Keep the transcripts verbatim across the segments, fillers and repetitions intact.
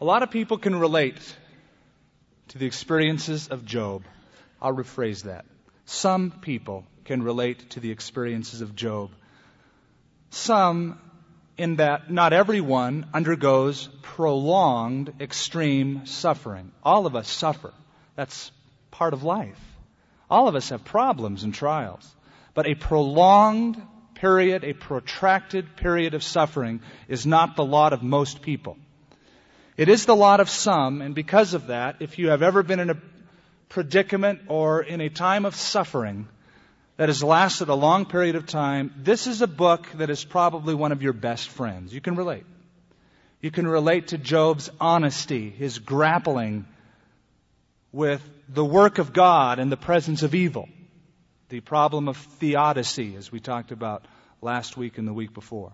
A lot of people can relate to the experiences of Job. I'll rephrase that. Some people can relate to the experiences of Job. Some, in that not everyone undergoes prolonged, extreme suffering. All of us suffer. That's part of life. All of us have problems and trials. But a prolonged period, a protracted period of suffering is not the lot of most people. It is the lot of some, and because of that, if you have ever been in a predicament or in a time of suffering that has lasted a long period of time, this is a book that is probably one of your best friends. You can relate. You can relate to Job's honesty, his grappling with the work of God and the presence of evil, the problem of theodicy, as we talked about last week and the week before.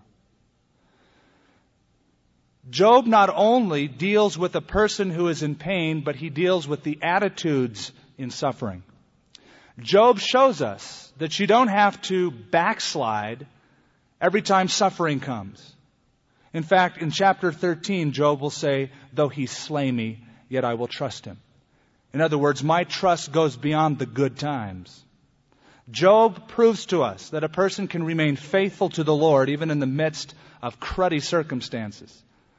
Job not only deals with a person who is in pain, but he deals with the attitudes in suffering. Job shows us that you don't have to backslide every time suffering comes. In fact, in chapter thirteen, Job will say, "Though he slay me, yet I will trust him." In other words, my trust goes beyond the good times. Job proves to us that a person can remain faithful to the Lord even in the midst of cruddy circumstances.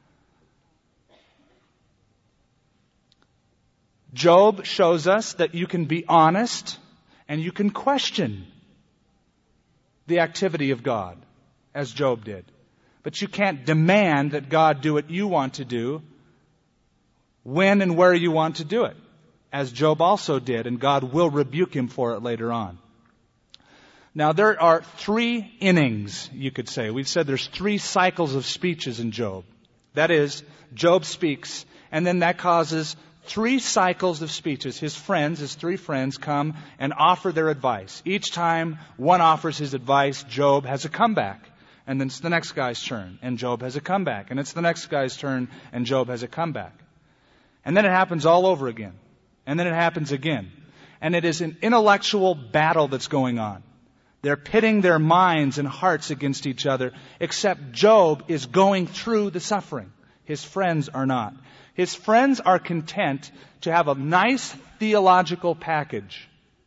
Job shows us that you can be honest and you can question the activity of God, as Job did. But you can't demand that God do what you want to do when and where you want to do it, as Job also did, and God will rebuke him for it later on. Now, there are three innings, you could say. We've said there's three cycles of speeches in Job. That is, Job speaks, and then that causes three cycles of speeches. His friends, his three friends, come and offer their advice. Each time one offers his advice, Job has a comeback. And then it's the next guy's turn, and Job has a comeback. And it's the next guy's turn, and Job has a comeback. And then it happens all over again. And then it happens again. And it is an intellectual battle that's going on. They're pitting their minds and hearts against each other, except Job is going through the suffering. His friends are not. His friends are content to have a nice theological package.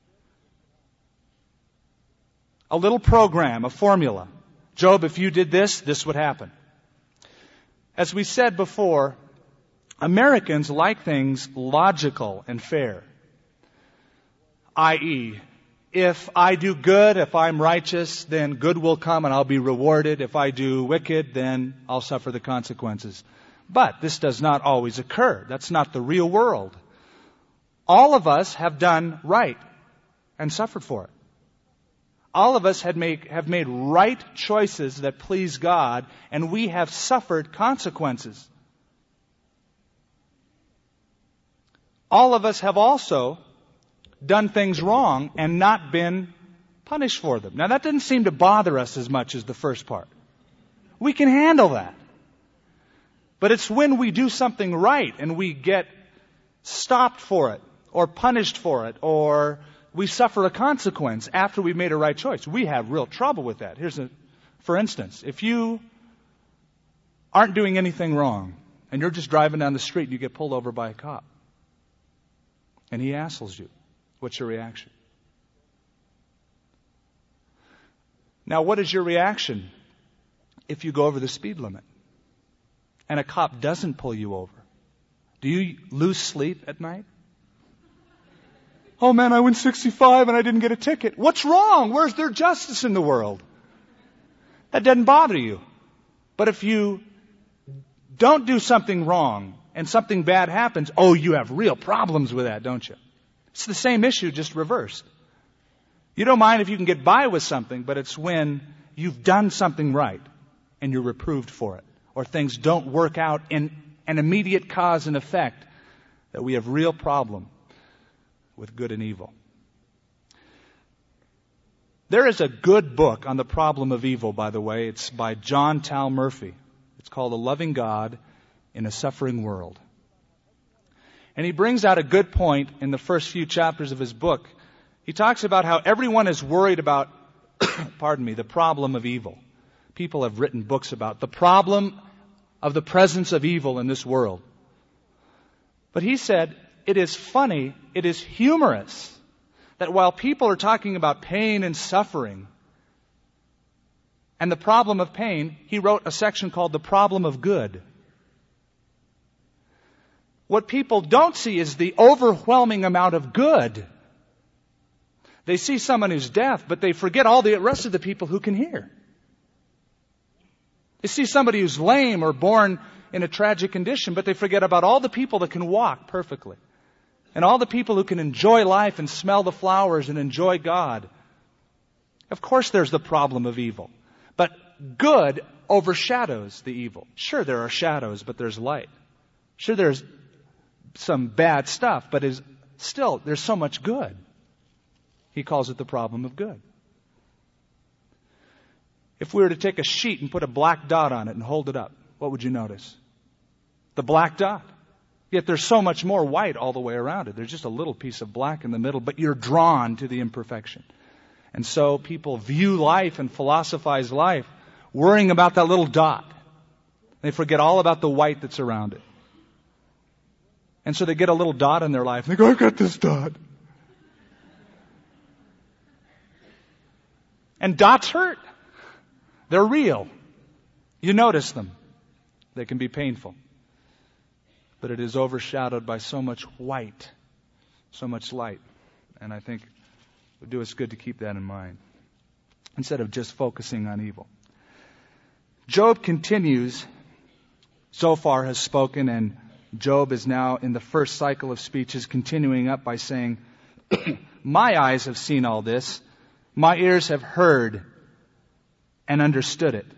A little program, a formula. Job, if you did this, this would happen. As we said before, Americans like things logical and fair. that is, if I do good, if I'm righteous, then good will come and I'll be rewarded. If I do wicked, then I'll suffer the consequences. But this does not always occur. That's not the real world. All of us have done right and suffered for it. All of us had make, have made right choices that please God, and we have suffered consequences. All of us have also done things wrong and not been punished for them. Now, that didn't seem to bother us as much as the first part. We can handle that. But it's when we do something right and we get stopped for it or punished for it or we suffer a consequence after we've made a right choice. We have real trouble with that. Here's a, for instance, if you aren't doing anything wrong and you're just driving down the street and you get pulled over by a cop and he hassles you, what's your reaction? Now, what is your reaction if you go over the speed limit and a cop doesn't pull you over? Do you lose sleep at night? Oh man, I went sixty-five and I didn't get a ticket. What's wrong? Where's there justice in the world? That doesn't bother you. But if you don't do something wrong and something bad happens, oh, you have real problems with that, don't you? It's the same issue, just reversed. You don't mind if you can get by with something, but it's when you've done something right and you're reproved for it, or things don't work out in an immediate cause and effect, that we have real problem with good and evil. There is a good book on the problem of evil, by the way. It's by John Tal Murphy. It's called A Loving God in a Suffering World. And he brings out a good point in the first few chapters of his book. He talks about how everyone is worried about, pardon me, the problem of evil. People have written books about the problem of the presence of evil in this world. But he said, it is funny, it is humorous, that while people are talking about pain and suffering and the problem of pain, he wrote a section called The Problem of Good. What people don't see is the overwhelming amount of good. They see someone who's deaf, but they forget all the rest of the people who can hear. They see somebody who's lame or born in a tragic condition, but they forget about all the people that can walk perfectly. And all the people who can enjoy life and smell the flowers and enjoy God. Of course there's the problem of evil. But good overshadows the evil. Sure, there are shadows, but there's light. Sure, there's some bad stuff, but is still, there's so much good. He calls it the problem of good. If we were to take a sheet and put a black dot on it and hold it up, what would you notice? The black dot. Yet there's so much more white all the way around it. There's just a little piece of black in the middle, but you're drawn to the imperfection. And so people view life and philosophize life worrying about that little dot. They forget all about the white that's around it. And so they get a little dot in their life and they go, I've got this dot. And dots hurt. They're real. You notice them. They can be painful. But it is overshadowed by so much white, so much light. And I think it would do us good to keep that in mind, instead of just focusing on evil. Job continues, Zophar has spoken, and Job is now in the first cycle of speeches, continuing up by saying, my eyes have seen all this, my ears have heard and understood it.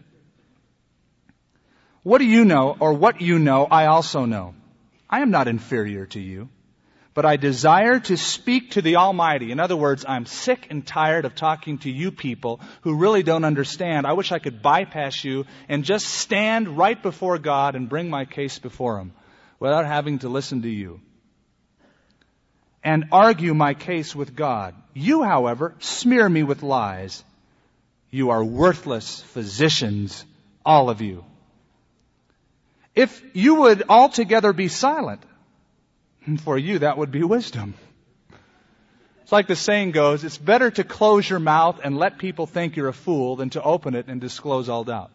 What do you know, or what you know, I also know. I am not inferior to you, but I desire to speak to the Almighty. In other words, I'm sick and tired of talking to you people who really don't understand. I wish I could bypass you and just stand right before God and bring my case before Him without having to listen to you and argue my case with God. You, however, smear me with lies. You are worthless physicians, all of you. If you would altogether be silent, for you that would be wisdom. It's like the saying goes, it's better to close your mouth and let people think you're a fool than to open it and disclose all doubt.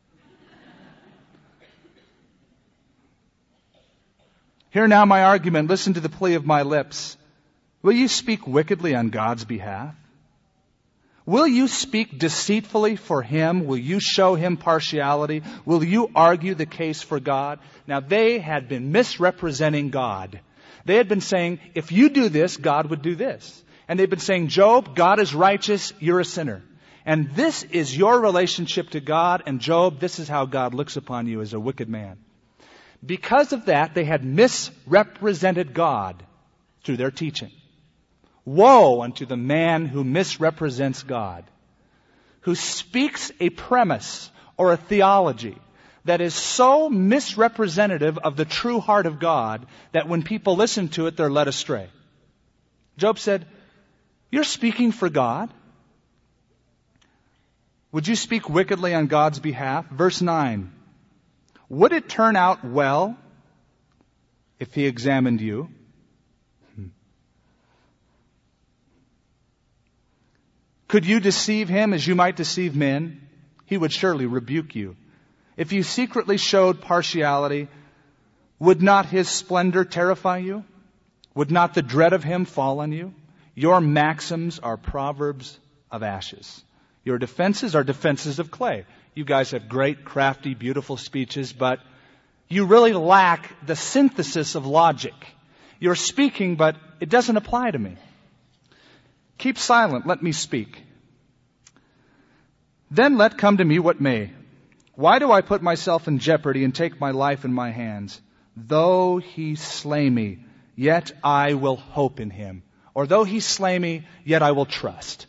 Hear now my argument, listen to the plea of my lips. Will you speak wickedly on God's behalf? Will you speak deceitfully for Him? Will you show Him partiality? Will you argue the case for God? Now they had been misrepresenting God. They had been saying, if you do this, God would do this. And they've been saying, Job, God is righteous, you're a sinner. And this is your relationship to God, and Job, this is how God looks upon you as a wicked man. Because of that, they had misrepresented God through their teaching. Woe unto the man who misrepresents God, who speaks a premise or a theology that is so misrepresentative of the true heart of God that when people listen to it, they're led astray. Job said, you're speaking for God? Would you speak wickedly on God's behalf? Verse nine, would it turn out well if He examined you? Could you deceive Him as you might deceive men? He would surely rebuke you. If you secretly showed partiality, would not His splendor terrify you? Would not the dread of Him fall on you? Your maxims are proverbs of ashes. Your defenses are defenses of clay. You guys have great, crafty, beautiful speeches, but you really lack the synthesis of logic. You're speaking, but it doesn't apply to me. Keep silent, let me speak. Then let come to me what may. Why do I put myself in jeopardy and take my life in my hands? Though He slay me, yet I will hope in Him. Or though He slay me, yet I will trust.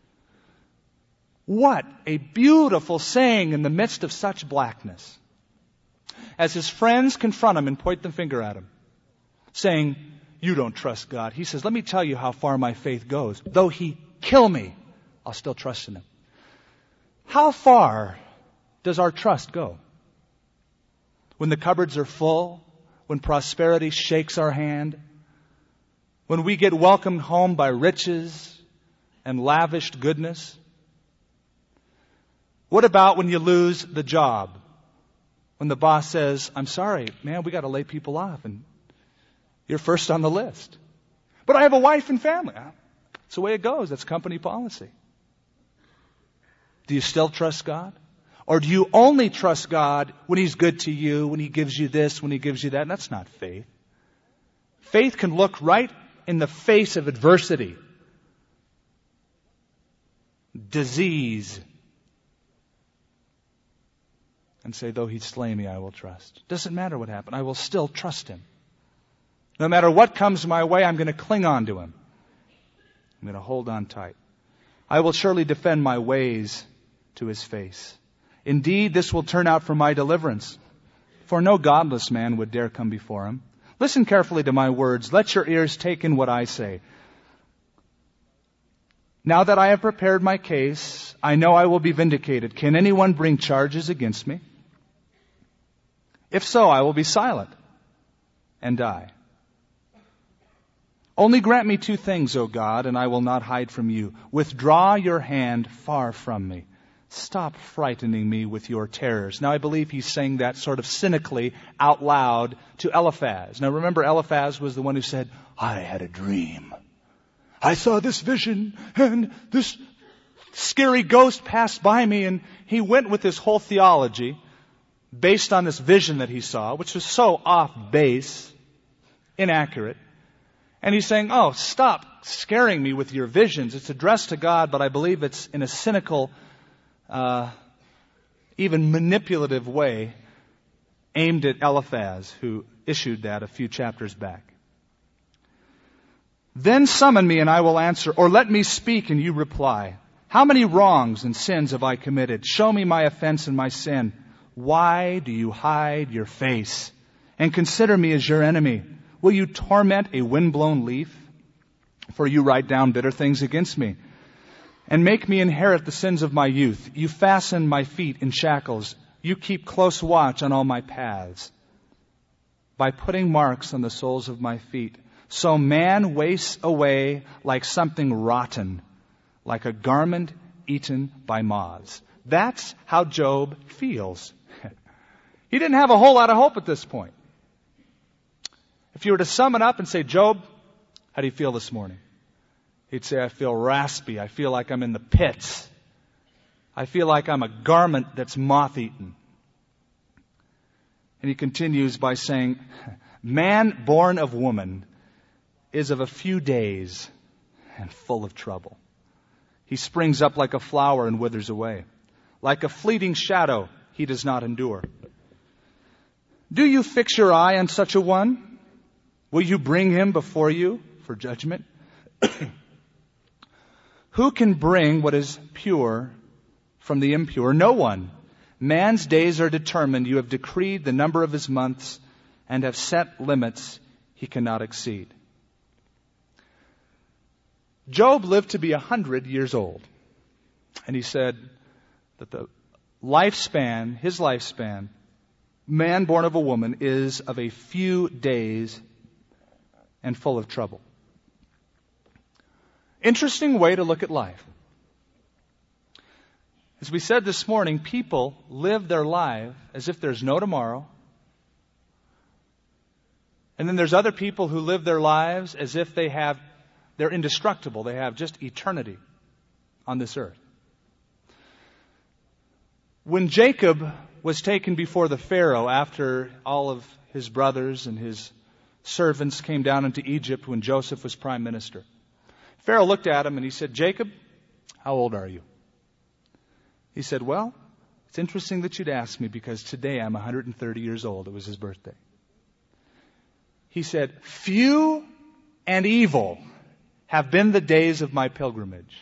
What a beautiful saying in the midst of such blackness. As his friends confront him and point the finger at him, saying, you don't trust God. He says, let me tell you how far my faith goes. Though He kill me, I'll still trust in Him. How far does our trust go? When the cupboards are full, when prosperity shakes our hand, when we get welcomed home by riches and lavished goodness? What about when you lose the job? When the boss says, I'm sorry, man, we got to lay people off and you're first on the list. But I have a wife and family. That's the way it goes. That's company policy. Do you still trust God? Or do you only trust God when He's good to you, when He gives you this, when He gives you that? And that's not faith. Faith can look right in the face of adversity, disease, and say, though He slay me, I will trust. Doesn't matter what happened. I will still trust Him. No matter what comes my way, I'm going to cling on to Him. I'm going to hold on tight. I will surely defend my ways to His face. Indeed, this will turn out for my deliverance. For no godless man would dare come before Him. Listen carefully to my words. Let your ears take in what I say. Now that I have prepared my case, I know I will be vindicated. Can anyone bring charges against me? If so, I will be silent and die. Only grant me two things, O God, and I will not hide from you. Withdraw your hand far from me. Stop frightening me with your terrors. Now, I believe he's saying that sort of cynically out loud to Eliphaz. Now, remember, Eliphaz was the one who said, I had a dream. I saw this vision, and this scary ghost passed by me, and he went with this whole theology based on this vision that he saw, which was so off base, inaccurate. And he's saying, oh, stop scaring me with your visions. It's addressed to God, but I believe it's in a cynical, uh, even manipulative way aimed at Eliphaz, who issued that a few chapters back. Then summon me and I will answer, or let me speak and you reply. How many wrongs and sins have I committed? Show me my offense and my sin. Why do you hide your face and consider me as your enemy? Will you torment a windblown leaf? For you write down bitter things against me and make me inherit the sins of my youth. You fasten my feet in shackles. You keep close watch on all my paths by putting marks on the soles of my feet. So man wastes away like something rotten, like a garment eaten by moths. That's how Job feels. He didn't have a whole lot of hope at this point. If you were to sum it up and say, Job, how do you feel this morning? He'd say, I feel raspy. I feel like I'm in the pits. I feel like I'm a garment that's moth-eaten. And he continues by saying, man born of woman is of a few days and full of trouble. He springs up like a flower and withers away. Like a fleeting shadow, he does not endure. Do you fix your eye on such a one? Will you bring him before you for judgment? Who can bring what is pure from the impure? No one. Man's days are determined. You have decreed the number of his months and have set limits he cannot exceed. Job lived to be a hundred years old. And he said that the lifespan, his lifespan, man born of a woman, is of a few days and full of trouble. Interesting way to look at life. As we said this morning, people live their life as if there's no tomorrow. And then there's other people who live their lives as if they have, they're indestructible. They have just eternity on this earth. When Jacob was taken before the Pharaoh after all of his brothers and his servants came down into Egypt when Joseph was prime minister, Pharaoh looked at him and he said, Jacob, how old are you? He said, well, it's interesting that you'd ask me because today I'm one hundred thirty years old. It was his birthday. He said, few and evil have been the days of my pilgrimage.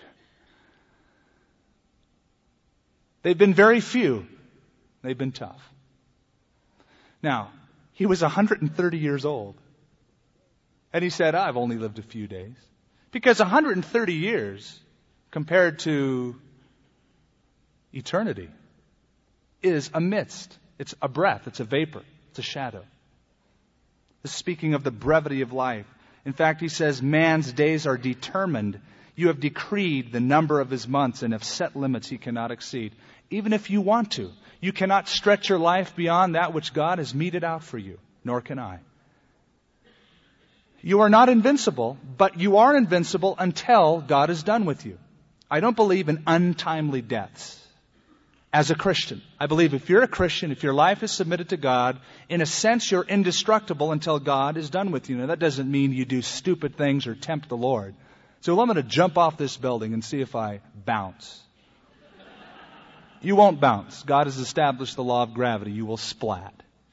They've been very few. They've been tough. Now, he was one hundred thirty years old. And he said, I've only lived a few days. Because one hundred thirty years compared to eternity is a mist. It's a breath. It's a vapor. It's a shadow. This is speaking of the brevity of life. In fact, he says, man's days are determined. You have decreed the number of his months and have set limits he cannot exceed. Even if you want to, you cannot stretch your life beyond that which God has meted out for you, nor can I. You are not invincible, but you are invincible until God is done with you. I don't believe in untimely deaths. As a Christian, I believe if you're a Christian, if your life is submitted to God, in a sense you're indestructible until God is done with you. Now that doesn't mean you do stupid things or tempt the Lord. So well, I'm going to jump off this building and see if I bounce. You won't bounce. God has established the law of gravity. You will splat.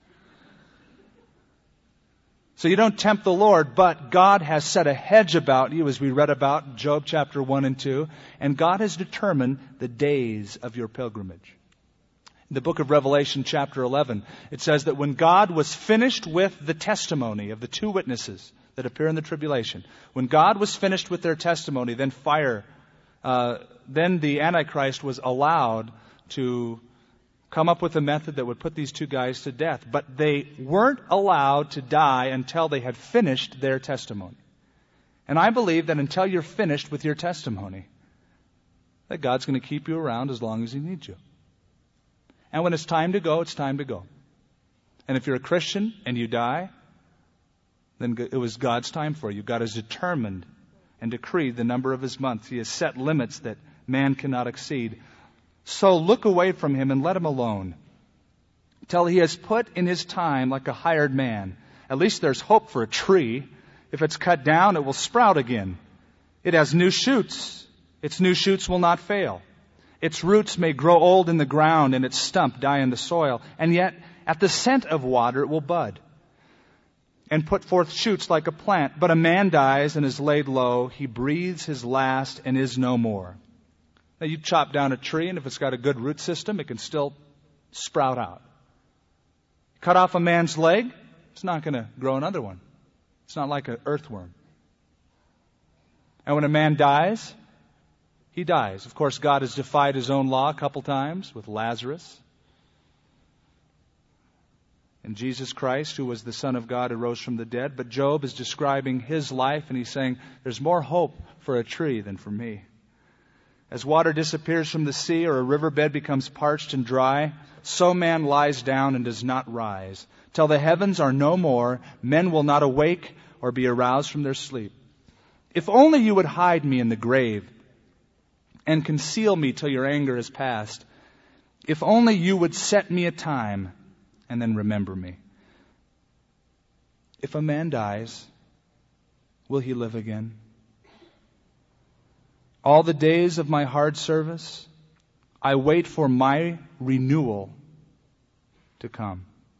So you don't tempt the Lord, but God has set a hedge about you, as we read about in Job chapter one and two, and God has determined the days of your pilgrimage. In the book of Revelation chapter eleven, it says that when God was finished with the testimony of the two witnesses that appear in the tribulation, when God was finished with their testimony, then fire, uh, then the Antichrist was allowed to come up with a method that would put these two guys to death. But they weren't allowed to die until they had finished their testimony. And I believe that until you're finished with your testimony, that God's going to keep you around as long as He needs you. And when it's time to go, it's time to go. And if you're a Christian and you die, then it was God's time for you. God has determined and decreed the number of His months. He has set limits that man cannot exceed. So look away from him and let him alone, till he has put in his time like a hired man. At least there's hope for a tree. If it's cut down, it will sprout again. It has new shoots. Its new shoots will not fail. Its roots may grow old in the ground and its stump die in the soil. And yet, at the scent of water, it will bud and put forth shoots like a plant. But a man dies and is laid low. He breathes his last and is no more. Now, you chop down a tree, and if it's got a good root system, it can still sprout out. Cut off a man's leg, it's not going to grow another one. It's not like an earthworm. And when a man dies, he dies. Of course, God has defied His own law a couple times with Lazarus. And Jesus Christ, who was the Son of God, who rose from the dead. But Job is describing his life, and he's saying, there's more hope for a tree than for me. As water disappears from the sea or a riverbed becomes parched and dry, so man lies down and does not rise. Till the heavens are no more, men will not awake or be aroused from their sleep. If only you would hide me in the grave and conceal me till your anger is past. If only you would set me a time and then remember me. If a man dies, will he live again? All the days of my hard service, I wait for my renewal to come.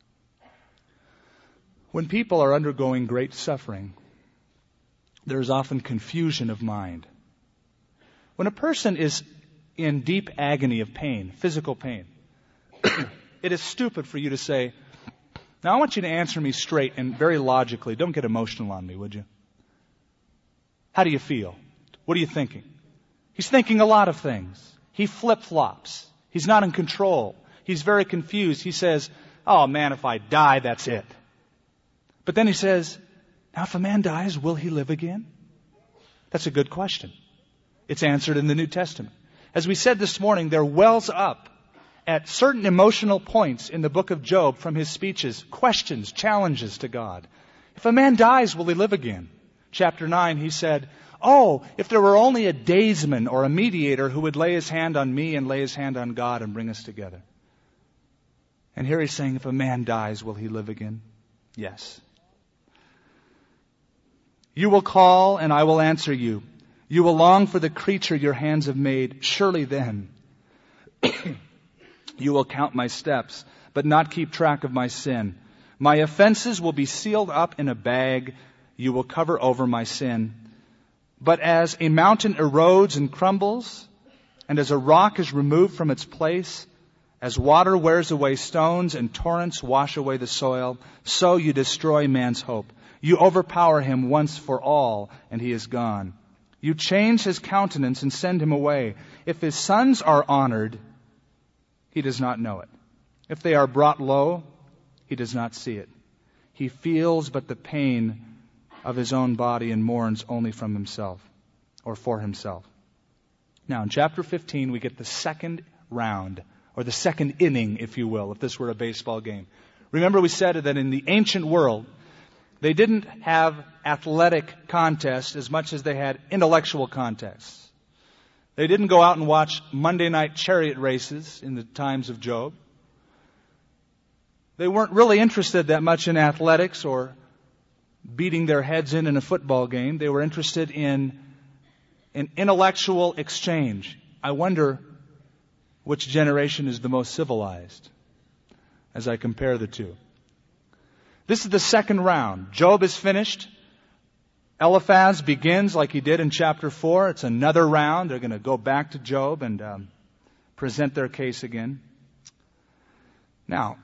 When people are undergoing great suffering, there is often confusion of mind. When a person is in deep agony of pain, physical pain, it is stupid for you to say, now I want you to answer me straight and very logically. Don't get emotional on me, would you? How do you feel? What are you thinking? He's thinking a lot of things. He flip-flops. He's not in control. He's very confused. He says, oh man, if I die, that's it. But then he says, now if a man dies, will he live again? That's a good question. It's answered in the New Testament. As we said this morning, there wells up at certain emotional points in the book of Job from his speeches, questions, challenges to God. If a man dies, will he live again? Chapter nine, he said, oh, if there were only a daysman or a mediator who would lay his hand on me and lay his hand on God and bring us together. And here he's saying, if a man dies, will he live again? Yes. You will call and I will answer you. You will long for the creature your hands have made. Surely then you will count my steps, but not keep track of my sin. My offenses will be sealed up in a bag. You will cover over my sin. But as a mountain erodes and crumbles, and as a rock is removed from its place, as water wears away stones and torrents wash away the soil, so you destroy man's hope. You overpower him once for all, and he is gone. You change his countenance and send him away. If his sons are honored, he does not know it. If they are brought low, he does not see it. He feels but the pain of his own body and mourns only from himself, or for himself. Now, in chapter fifteen, we get the second round, or the second inning, if you will, if this were a baseball game. Remember, we said that in the ancient world, they didn't have athletic contests as much as they had intellectual contests. They didn't go out and watch Monday night chariot races in the times of Job. They weren't really interested that much in athletics or beating their heads in in a football game. They were interested in an intellectual exchange. I wonder which generation is the most civilized as I compare the two. This is the second round. Job is finished. Eliphaz begins like he did in chapter four. It's another round. They're going to go back to Job and um, present their case again. Now,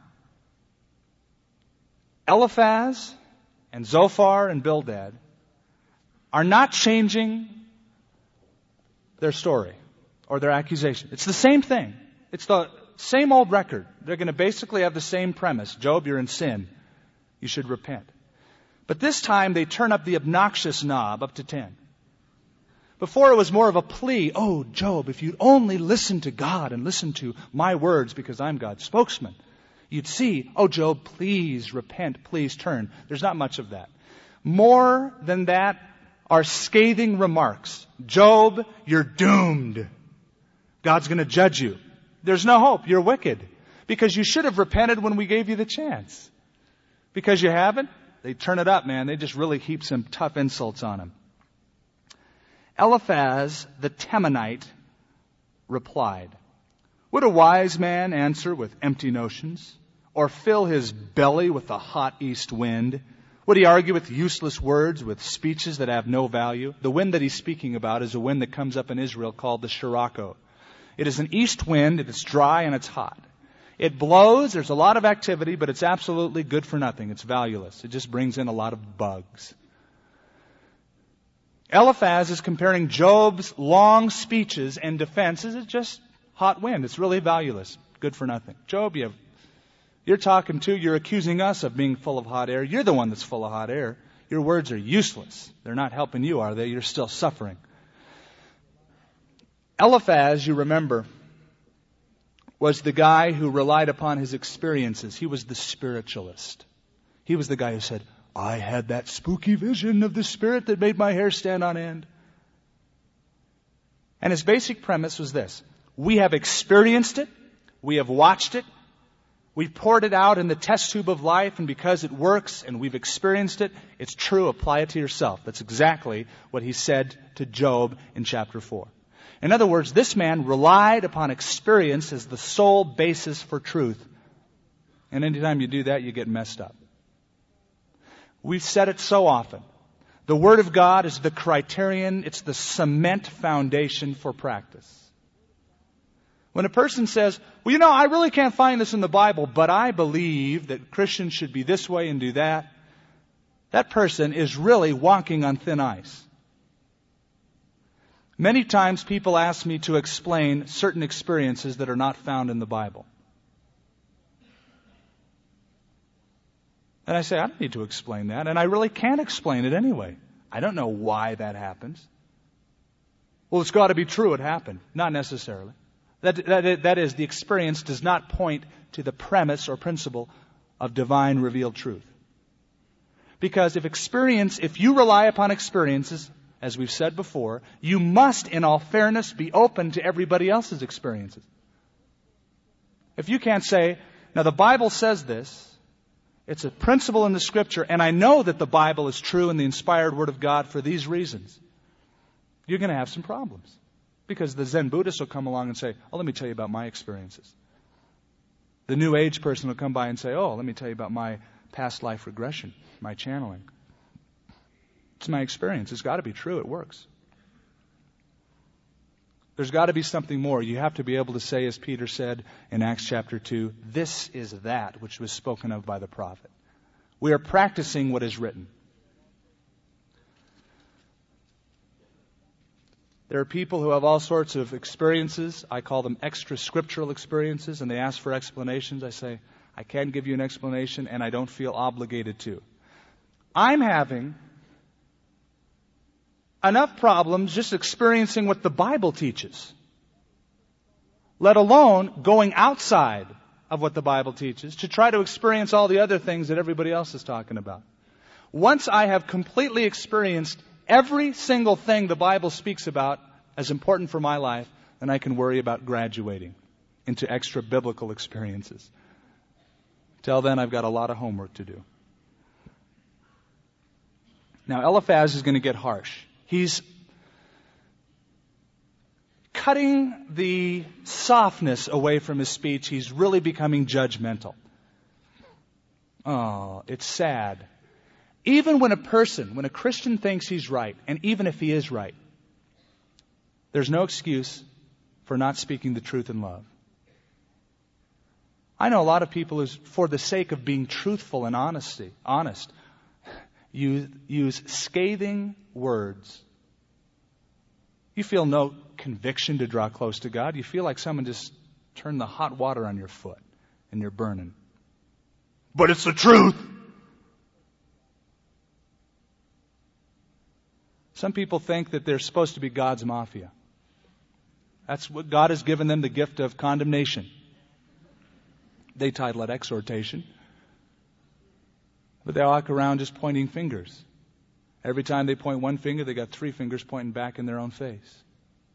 Eliphaz and Zophar and Bildad are not changing their story or their accusation. It's the same thing. It's the same old record. They're going to basically have the same premise. Job, you're in sin. You should repent. But this time they turn up the obnoxious knob up to ten. Before it was more of a plea. Oh, Job, if you'd only listen to God and listen to my words because I'm God's spokesman, you'd see, oh, Job, please repent, please turn. There's not much of that. More than that are scathing remarks. Job, you're doomed. God's going to judge you. There's no hope. You're wicked. Because you should have repented when we gave you the chance. Because you haven't, they turn it up, man. They just really heap some tough insults on him. Eliphaz the Temanite replied, would a wise man answer with empty notions, or fill his belly with the hot east wind? Would he argue with useless words, with speeches that have no value? The wind that he's speaking about is a wind that comes up in Israel called the Shirako. It is an east wind, it's dry and it's hot. It blows, there's a lot of activity, but it's absolutely good for nothing. It's valueless. It just brings in a lot of bugs. Eliphaz is comparing Job's long speeches and defenses as just hot wind. It's really valueless. Good for nothing. Job, you have, you're talking to, you're accusing us of being full of hot air. You're the one that's full of hot air. Your words are useless. They're not helping you, are they? You're still suffering. Eliphaz, you remember, was the guy who relied upon his experiences. He was the spiritualist. He was the guy who said, I had that spooky vision of the Spirit that made my hair stand on end. And his basic premise was this. We have experienced it. We have watched it. We've poured it out in the test tube of life, and because it works and we've experienced it, it's true. Apply it to yourself. That's exactly what he said to Job in chapter four. In other words, this man relied upon experience as the sole basis for truth. And anytime you do that, you get messed up. We've said it so often. The Word of God is the criterion, it's the cement foundation for practice. When a person says, well, you know, I really can't find this in the Bible, but I believe that Christians should be this way and do that, that person is really walking on thin ice. Many times people ask me to explain certain experiences that are not found in the Bible. And I say, I don't need to explain that, and I really can't explain it anyway. I don't know why that happens. Well, it's got to be true it happened. Not necessarily. That, that, that is, the experience does not point to the premise or principle of divine revealed truth. Because if experience, if you rely upon experiences, as we've said before, you must, in all fairness, be open to everybody else's experiences. If you can't say, now the Bible says this, it's a principle in the Scripture, and I know that the Bible is true and the inspired Word of God for these reasons, you're going to have some problems. Because the Zen Buddhist will come along and say, oh, let me tell you about my experiences. The New Age person will come by and say, oh, let me tell you about my past life regression, my channeling. It's my experience. It's got to be true. It works. There's got to be something more. You have to be able to say, as Peter said in Acts chapter two, this is that which was spoken of by the prophet. We are practicing what is written. There are people who have all sorts of experiences. I call them extra scriptural experiences, and they ask for explanations. I say, I can't give you an explanation, and I don't feel obligated to. I'm having enough problems just experiencing what the Bible teaches, let alone going outside of what the Bible teaches to try to experience all the other things that everybody else is talking about. Once I have completely experienced every single thing the Bible speaks about as important for my life, then I can worry about graduating into extra biblical experiences. Till then, I've got a lot of homework to do. Now, Eliphaz is going to get harsh. He's cutting the softness away from his speech. He's really becoming judgmental. Oh, it's sad. Even when a person, when a Christian thinks he's right, and even if he is right, there's no excuse for not speaking the truth in love. I know a lot of people who, for the sake of being truthful and honesty, honest, use, use scathing words. You feel no conviction to draw close to God. You feel like someone just turned the hot water on your foot and you're burning. But it's the truth. Some people think that they're supposed to be God's mafia. That's what God has given them, the gift of condemnation. They title it exhortation. But they walk around just pointing fingers. Every time they point one finger, they got three fingers pointing back in their own face.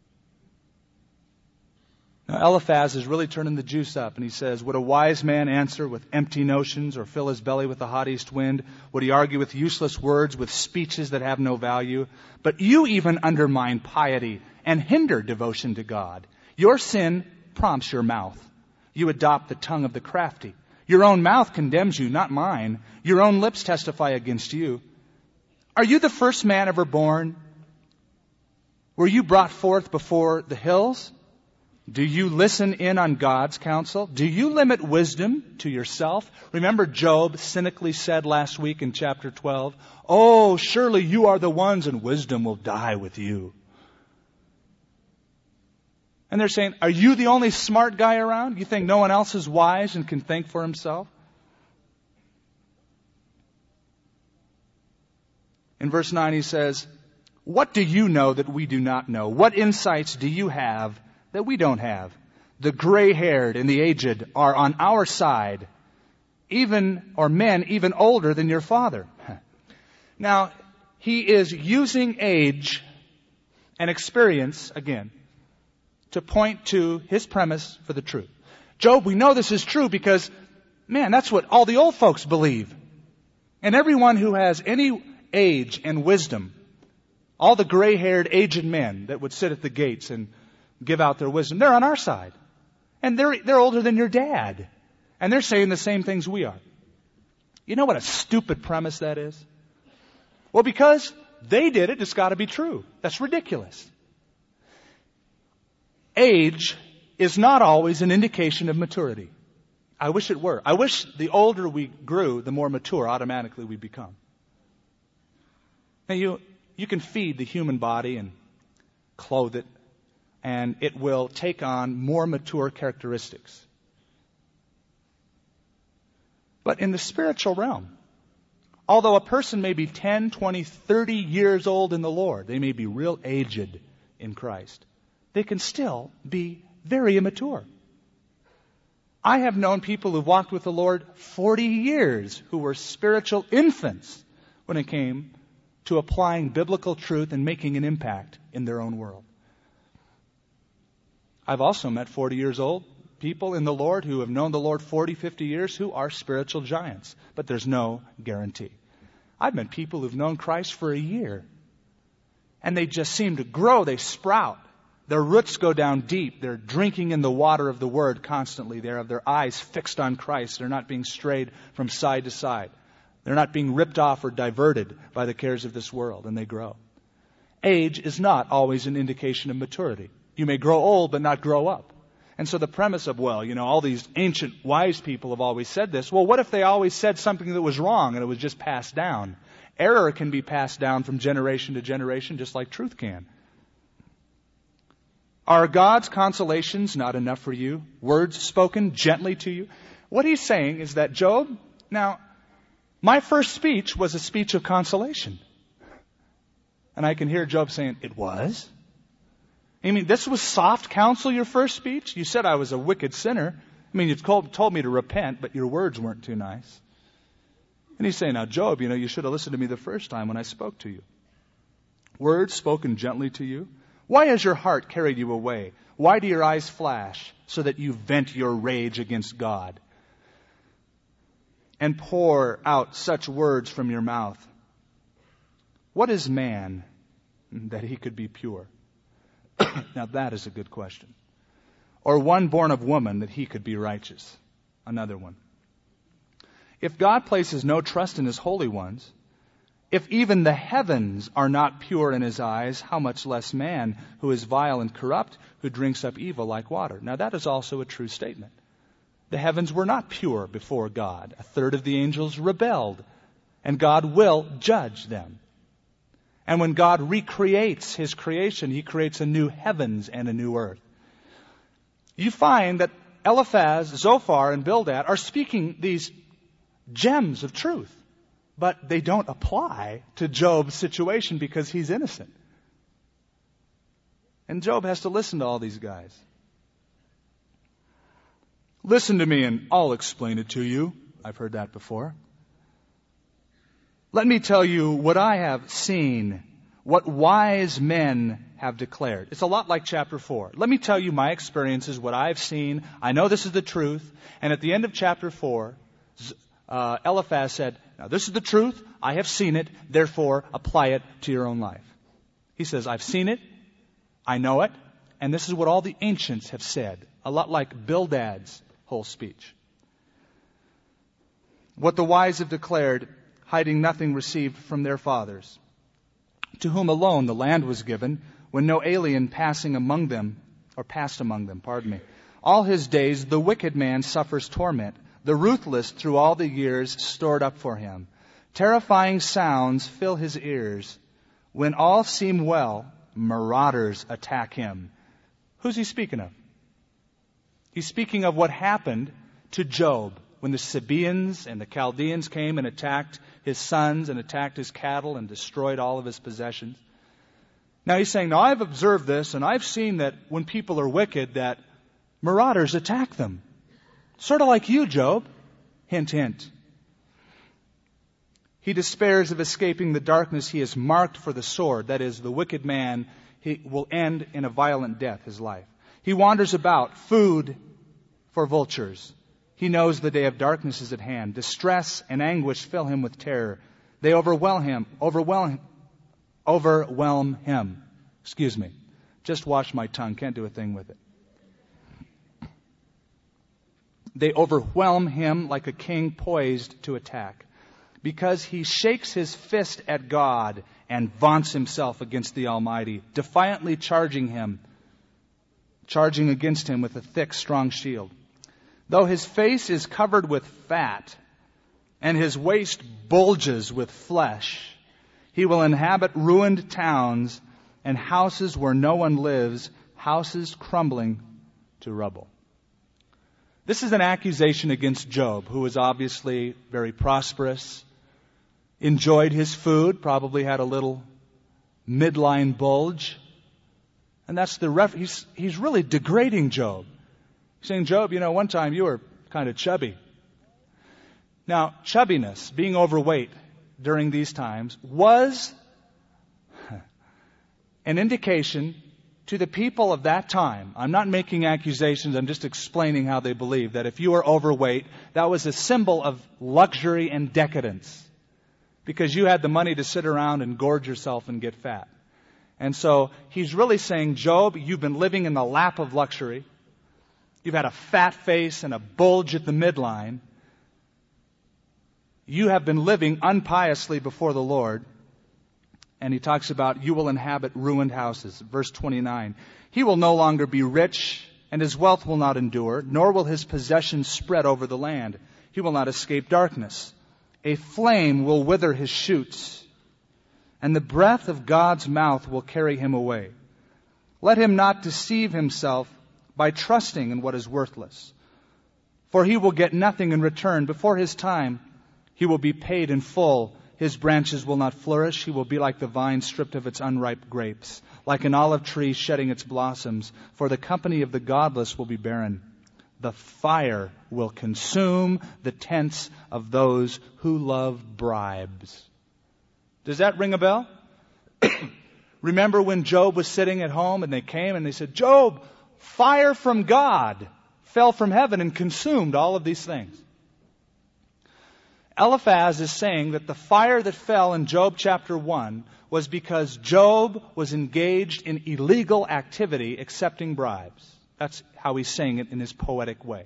Now Eliphaz is really turning the juice up, and he says, would a wise man answer with empty notions or fill his belly with the hot east wind? Would he argue with useless words, with speeches that have no value? But you even undermine piety and hinder devotion to God. Your sin prompts your mouth. You adopt the tongue of the crafty. Your own mouth condemns you, not mine. Your own lips testify against you. Are you the first man ever born? Were you brought forth before the hills? Do you listen in on God's counsel? Do you limit wisdom to yourself? Remember Job cynically said last week in chapter twelve, oh, surely you are the ones and wisdom will die with you. And they're saying, are you the only smart guy around? You think no one else is wise and can think for himself? In verse nine he says, what do you know that we do not know? What insights do you have that we don't have? The gray-haired and the aged are on our side, even, or men even older than your father. Now, he is using age and experience, again, to point to his premise for the truth. Job, we know this is true because, man, that's what all the old folks believe. And everyone who has any age and wisdom, all the gray-haired aged men that would sit at the gates and give out their wisdom, they're on our side. And they're, they're older than your dad. And they're saying the same things we are. You know what a stupid premise that is? Well, because they did it, it's got to be true. That's ridiculous. Age is not always an indication of maturity. I wish it were. I wish the older we grew, the more mature automatically we become. Now you, you can feed the human body and clothe it, and it will take on more mature characteristics. But in the spiritual realm, although a person may be ten, twenty, thirty years old in the Lord, they may be real aged in Christ, they can still be very immature. I have known people who've walked with the Lord forty years who were spiritual infants when it came to applying biblical truth and making an impact in their own world. I've also met forty years old people in the Lord who have known the Lord forty, fifty years who are spiritual giants, but there's no guarantee. I've met people who've known Christ for a year, and they just seem to grow, they sprout. Their roots go down deep. They're drinking in the water of the Word constantly. They have their eyes fixed on Christ. They're not being strayed from side to side. They're not being ripped off or diverted by the cares of this world, and they grow. Age is not always an indication of maturity. You may grow old but not grow up. And so the premise of, well, you know, all these ancient wise people have always said this. Well, what if they always said something that was wrong and it was just passed down? Error can be passed down from generation to generation just like truth can. Are God's consolations not enough for you? Words spoken gently to you? What he's saying is that Job, now, my first speech was a speech of consolation. And I can hear Job saying, it was? I mean, this was soft counsel, your first speech? You said I was a wicked sinner. I mean, you told, told me to repent, but your words weren't too nice. And he's saying, now, Job, you know, you should have listened to me the first time when I spoke to you. Words spoken gently to you. Why has your heart carried you away? Why do your eyes flash so that you vent your rage against God and pour out such words from your mouth? What is man that he could be pure? Now that is a good question. Or one born of woman that he could be righteous? Another one. If God places no trust in his holy ones, if even the heavens are not pure in his eyes, how much less man who is vile and corrupt, who drinks up evil like water? Now that is also a true statement. The heavens were not pure before God. A third of the angels rebelled, and God will judge them. And when God recreates his creation, he creates a new heavens and a new earth. You find that Eliphaz, Zophar, and Bildad are speaking these gems of truth, but they don't apply to Job's situation because he's innocent. And Job has to listen to all these guys. Listen to me and I'll explain it to you. I've heard that before. Let me tell you what I have seen, what wise men have declared. It's a lot like chapter four. Let me tell you my experiences, what I've seen. I know this is the truth. And at the end of chapter four, uh, Eliphaz said, now this is the truth. I have seen it. Therefore, apply it to your own life. He says, I've seen it. I know it. And this is what all the ancients have said. A lot like Bildad's whole speech. What the wise have declared, hiding nothing received from their fathers, to whom alone the land was given, when no alien passing among them, or passed among them, pardon me. All his days the wicked man suffers torment, the ruthless through all the years stored up for him. Terrifying sounds fill his ears. When all seem well, marauders attack him. Who's he speaking of? He's speaking of what happened to Job when the Sabaeans and the Chaldeans came and attacked his sons and attacked his cattle and destroyed all of his possessions. Now he's saying, now I've observed this and I've seen that when people are wicked that marauders attack them. Sort of like you, Job. Hint, hint. He despairs of escaping the darkness he has marked for the sword. That is, the wicked man, he will end in a violent death, his life. He wanders about, food for vultures. He knows the day of darkness is at hand. Distress and anguish fill him with terror. They overwhelm him, overwhelm him, overwhelm him. Excuse me. Just washed my tongue. Can't do a thing with it. They overwhelm him like a king poised to attack, because he shakes his fist at God and vaunts himself against the Almighty, defiantly charging him, charging against him with a thick, strong shield. Though his face is covered with fat and his waist bulges with flesh, he will inhabit ruined towns and houses where no one lives, houses crumbling to rubble. This is an accusation against Job, who was obviously very prosperous, enjoyed his food, probably had a little midline bulge. And that's the ref- he's, he's really degrading Job. He's saying, Job, you know, one time you were kind of chubby. Now, chubbiness, being overweight during these times, was an indication to the people of that time. I'm not making accusations, I'm just explaining how they believed that if you were overweight, that was a symbol of luxury and decadence, because you had the money to sit around and gorge yourself and get fat. And so he's really saying, Job, you've been living in the lap of luxury. You've had a fat face and a bulge at the midline. You have been living unpiously before the Lord. And he talks about you will inhabit ruined houses. Verse twenty-nine. He will no longer be rich, and his wealth will not endure, nor will his possessions spread over the land. He will not escape darkness. A flame will wither his shoots, and the breath of God's mouth will carry him away. Let him not deceive himself by trusting in what is worthless, For he will get nothing in return. Before his time, he will be paid in full. His branches will not flourish. He will be like the vine stripped of its unripe grapes, like an olive tree shedding its blossoms. For the company of the godless will be barren. The fire will consume the tents of those who love bribes. Does that ring a bell? Remember when Job was sitting at home and they came and they said, Job, fire from God fell from heaven and consumed all of these things. Eliphaz is saying that the fire that fell in Job chapter one was because Job was engaged in illegal activity, accepting bribes. That's how he's saying it in his poetic way.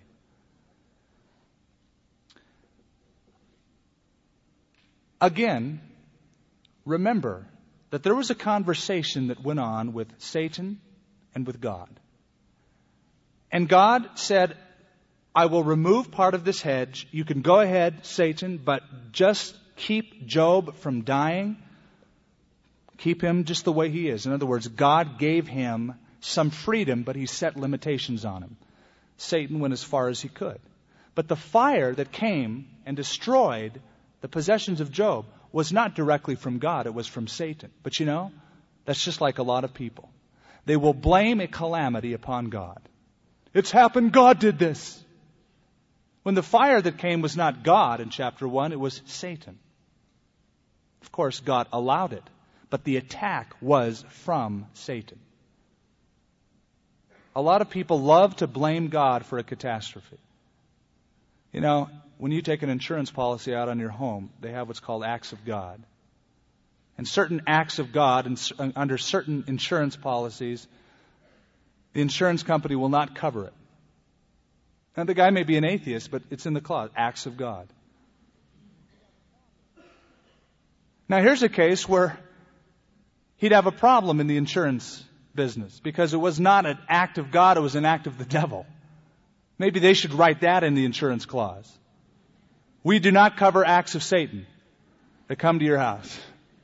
Again, remember that there was a conversation that went on with Satan and with God. And God said, I will remove part of this hedge. You can go ahead, Satan, but just keep Job from dying. Keep him just the way he is. In other words, God gave him some freedom, but he set limitations on him. Satan went as far as he could. But the fire that came and destroyed the possessions of Job was not directly from God. It was from Satan. But you know, that's just like a lot of people. They will blame a calamity upon God. It's happened. God did this. When the fire that came was not God in chapter one, it was Satan. Of course, God allowed it, but the attack was from Satan. A lot of people love to blame God for a catastrophe. You know, when you take an insurance policy out on your home, they have what's called acts of God. And certain acts of God, and under certain insurance policies, the insurance company will not cover it. Now, the guy may be an atheist, but it's in the clause, acts of God. Now, here's a case where he'd have a problem in the insurance business because it was not an act of God, it was an act of the devil. Maybe they should write that in the insurance clause. We do not cover acts of Satan that come to your house.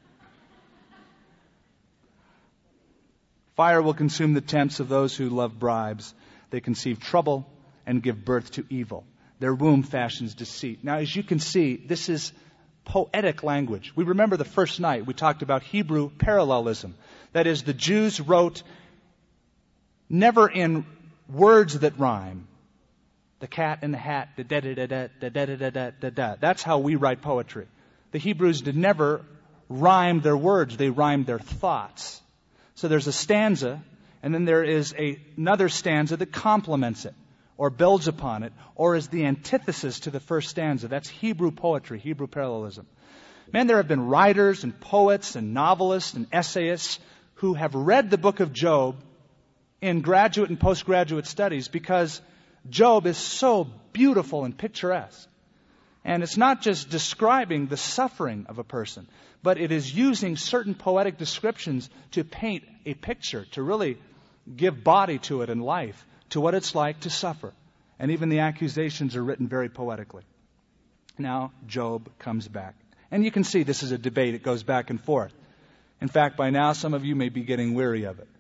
Fire will consume the tents of those who love bribes. They conceive trouble and give birth to evil. Their womb fashions deceit. Now, as you can see, this is poetic language. We remember the first night we talked about Hebrew parallelism. That is, the Jews wrote never in words that rhyme. The cat in the hat, da da da da da da da da da da da. That's how we write poetry. The Hebrews did never rhyme their words. They rhymed their thoughts. So there's a stanza, and then there is a, another stanza that complements it, or builds upon it, or is the antithesis to the first stanza. That's Hebrew poetry, Hebrew parallelism. Man, there have been writers and poets and novelists and essayists who have read the book of Job in graduate and postgraduate studies because Job is so beautiful and picturesque. And it's not just describing the suffering of a person, but it is using certain poetic descriptions to paint a picture, to really give body to it and life, to what it's like to suffer. And even the accusations are written very poetically. Now, Job comes back. And you can see this is a debate. It goes back and forth. In fact, by now, some of you may be getting weary of it.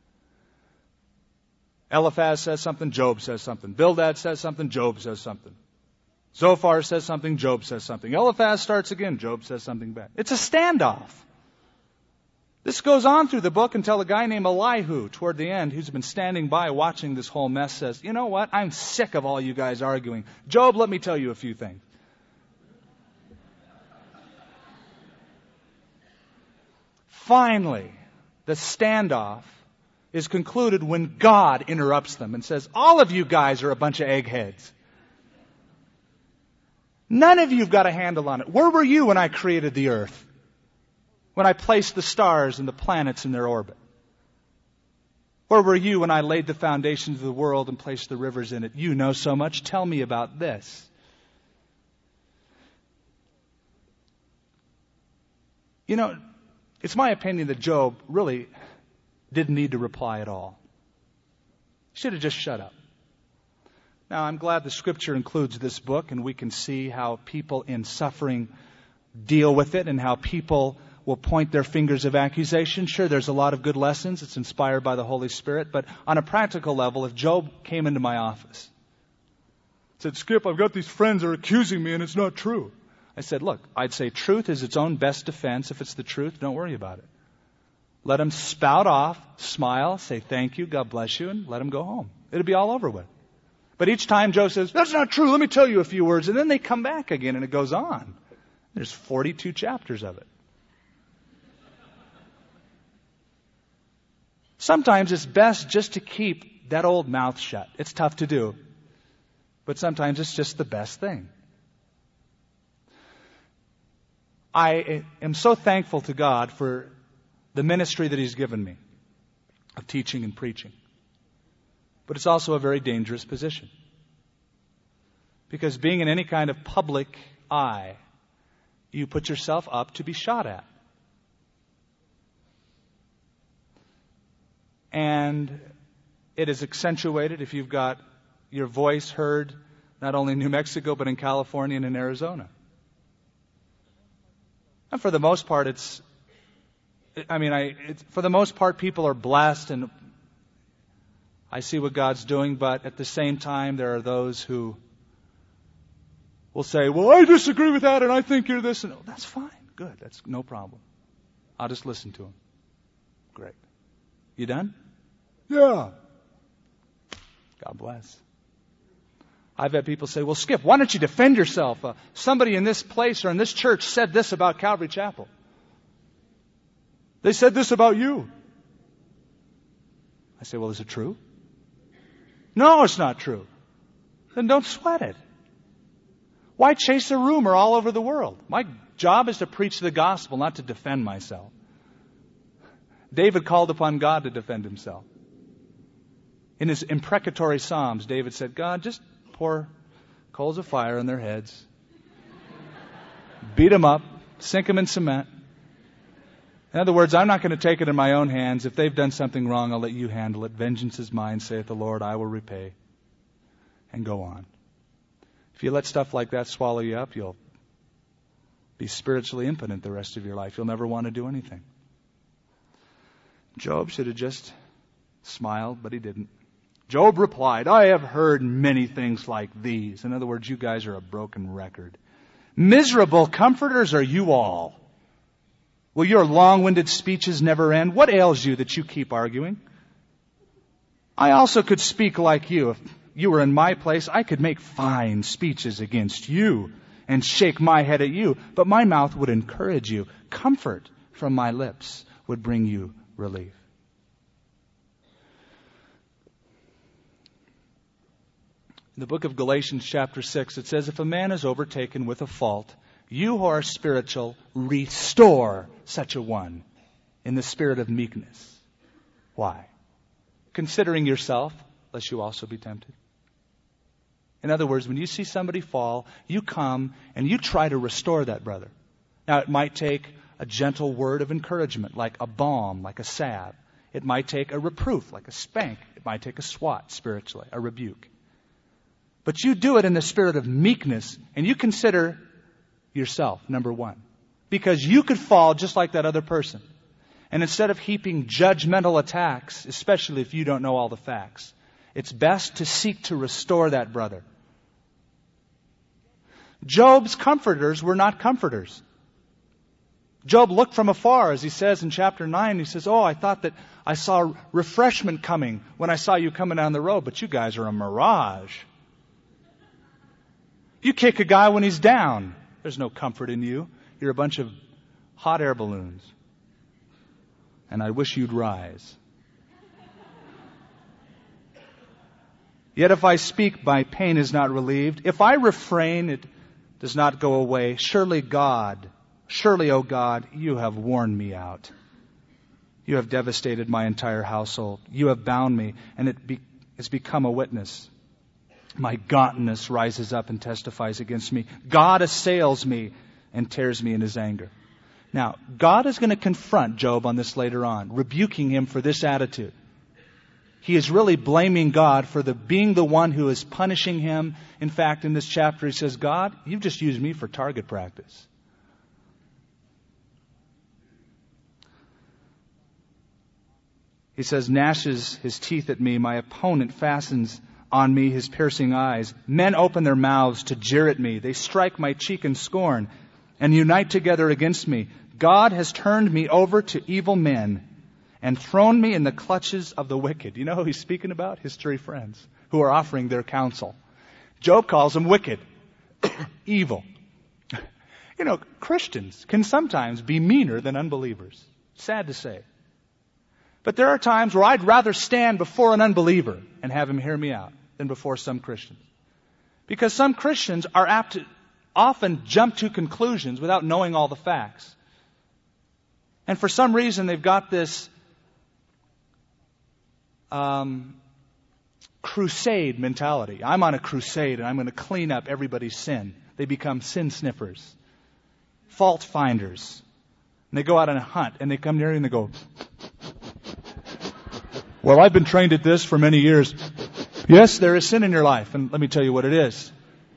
Eliphaz says something, Job says something. Bildad says something, Job says something. Zophar says something, Job says something. Eliphaz starts again, Job says something back. It's a standoff. This goes on through the book until a guy named Elihu, toward the end, who's been standing by watching this whole mess, says, you know what? I'm sick of all you guys arguing. Job, let me tell you a few things. Finally, the standoff is concluded when God interrupts them and says, all of you guys are a bunch of eggheads. None of you have got a handle on it. Where were you when I created the earth? When I placed the stars and the planets in their orbit? Where were you when I laid the foundations of the world and placed the rivers in it? You know so much. Tell me about this. You know, it's my opinion that Job really didn't need to reply at all. He should have just shut up. Now, I'm glad the Scripture includes this book, and we can see how people in suffering deal with it and how people will point their fingers of accusation. Sure, there's a lot of good lessons. It's inspired by the Holy Spirit. But on a practical level, if Job came into my office said, Skip, I've got these friends that are accusing me and it's not true. I said, look, I'd say truth is its own best defense. If it's the truth, don't worry about it. Let them spout off, smile, say thank you, God bless you, and let them go home. It'll be all over with. But each time Joe says, that's not true, let me tell you a few words, and then they come back again and it goes on. There's forty-two chapters of it. Sometimes it's best just to keep that old mouth shut. It's tough to do. But sometimes it's just the best thing. I am so thankful to God for the ministry that He's given me of teaching and preaching. But it's also a very dangerous position. Because being in any kind of public eye, you put yourself up to be shot at. And it is accentuated if you've got your voice heard not only in New Mexico, but in California and in Arizona. And for the most part, it's, I mean, I, it's, for the most part, people are blessed and I see what God's doing, but at the same time, there are those who will say, well, I disagree with that and I think you're this. And oh, that's fine. Good. That's no problem. I'll just listen to them. Great. You done? Yeah. God bless. I've had people say, well, Skip, why don't you defend yourself? Uh, somebody in this place or in this church said this about Calvary Chapel. They said this about you. I say, well, is it true? No, it's not true. Then don't sweat it. Why chase a rumor all over the world? My job is to preach the gospel, not to defend myself. David called upon God to defend himself. In his imprecatory psalms, David said, God, just pour coals of fire on their heads. Beat them up. Sink them in cement. In other words, I'm not going to take it in my own hands. If they've done something wrong, I'll let you handle it. Vengeance is mine, saith the Lord. I will repay. And go on. If you let stuff like that swallow you up, you'll be spiritually impotent the rest of your life. You'll never want to do anything. Job should have just smiled, but he didn't. Job replied, I have heard many things like these. In other words, you guys are a broken record. Miserable comforters are you all. Will your long-winded speeches never end? What ails you that you keep arguing? I also could speak like you. If you were in my place, I could make fine speeches against you and shake my head at you, but my mouth would encourage you. Comfort from my lips would bring you relief. In the book of Galatians chapter six, it says, if a man is overtaken with a fault, you who are spiritual, restore such a one in the spirit of meekness. Why? Considering yourself, lest you also be tempted. In other words, when you see somebody fall, you come and you try to restore that brother. Now, it might take a gentle word of encouragement, like a balm, like a salve. It might take a reproof, like a spank. It might take a swat, spiritually, a rebuke. But you do it in the spirit of meekness, and you consider yourself, number one. Because you could fall just like that other person. And instead of heaping judgmental attacks, especially if you don't know all the facts, it's best to seek to restore that brother. Job's comforters were not comforters. Job looked from afar, as he says in chapter nine. He says, oh, I thought that I saw refreshment coming when I saw you coming down the road, but you guys are a mirage. You kick a guy when he's down. There's no comfort in you. You're a bunch of hot air balloons. And I wish you'd rise. Yet if I speak, my pain is not relieved. If I refrain, it does not go away. Surely God, surely, O God, you have worn me out. You have devastated my entire household. You have bound me, and it be, it's become a witness. My gauntness rises up and testifies against me. God assails me and tears me in his anger. Now, God is going to confront Job on this later on, rebuking him for this attitude. He is really blaming God for the being the one who is punishing him. In fact, in this chapter, he says, God, you've just used me for target practice. He says, gnashes his teeth at me. My opponent fastens on me his piercing eyes. Men open their mouths to jeer at me. They strike my cheek in scorn and unite together against me. God has turned me over to evil men and thrown me in the clutches of the wicked. You know who he's speaking about? His three friends who are offering their counsel. Job calls them wicked, evil. You know, Christians can sometimes be meaner than unbelievers. Sad to say. But there are times where I'd rather stand before an unbeliever and have him hear me out than before some Christians. Because some Christians are apt to often jump to conclusions without knowing all the facts. And for some reason they've got this um, crusade mentality. I'm on a crusade and I'm going to clean up everybody's sin. They become sin sniffers, fault finders. And they go out on a hunt and they come near you and they go, well, I've been trained at this for many years. Yes, there is sin in your life, and let me tell you what it is.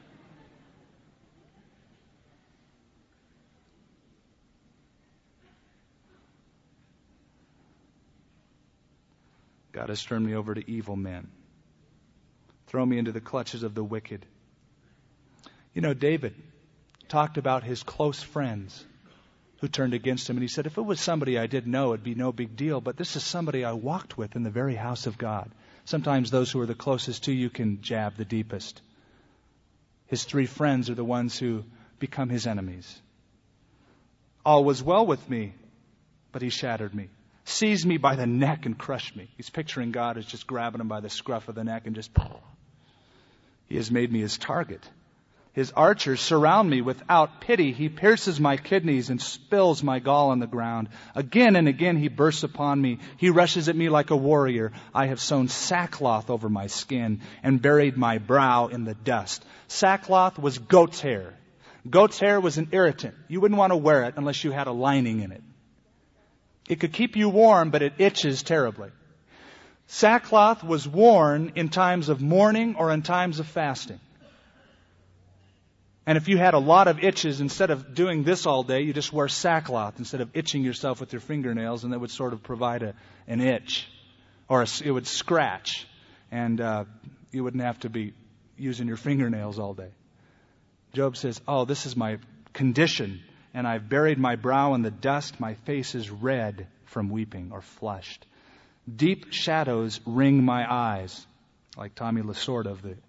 God has turned me over to evil men. Throw me into the clutches of the wicked. You know, David talked about his close friends who turned against him. And he said, if it was somebody I didn't know, it'd be no big deal. But this is somebody I walked with in the very house of God. Sometimes those who are the closest to you can jab the deepest. His three friends are the ones who become his enemies. All was well with me, but he shattered me. Seized me by the neck and crushed me. He's picturing God as just grabbing him by the scruff of the neck and just... He has made me his target. His archers surround me without pity. He pierces my kidneys and spills my gall on the ground. Again and again he bursts upon me. He rushes at me like a warrior. I have sewn sackcloth over my skin and buried my brow in the dust. Sackcloth was goat's hair. Goat's hair was an irritant. You wouldn't want to wear it unless you had a lining in it. It could keep you warm, but it itches terribly. Sackcloth was worn in times of mourning or in times of fasting. And if you had a lot of itches, instead of doing this all day, you just wear sackcloth instead of itching yourself with your fingernails, and that would sort of provide a, an itch. Or a, it would scratch, and uh, you wouldn't have to be using your fingernails all day. Job says, oh, this is my condition, and I've buried my brow in the dust. My face is red from weeping or flushed. Deep shadows ring my eyes, like Tommy Lasorda of the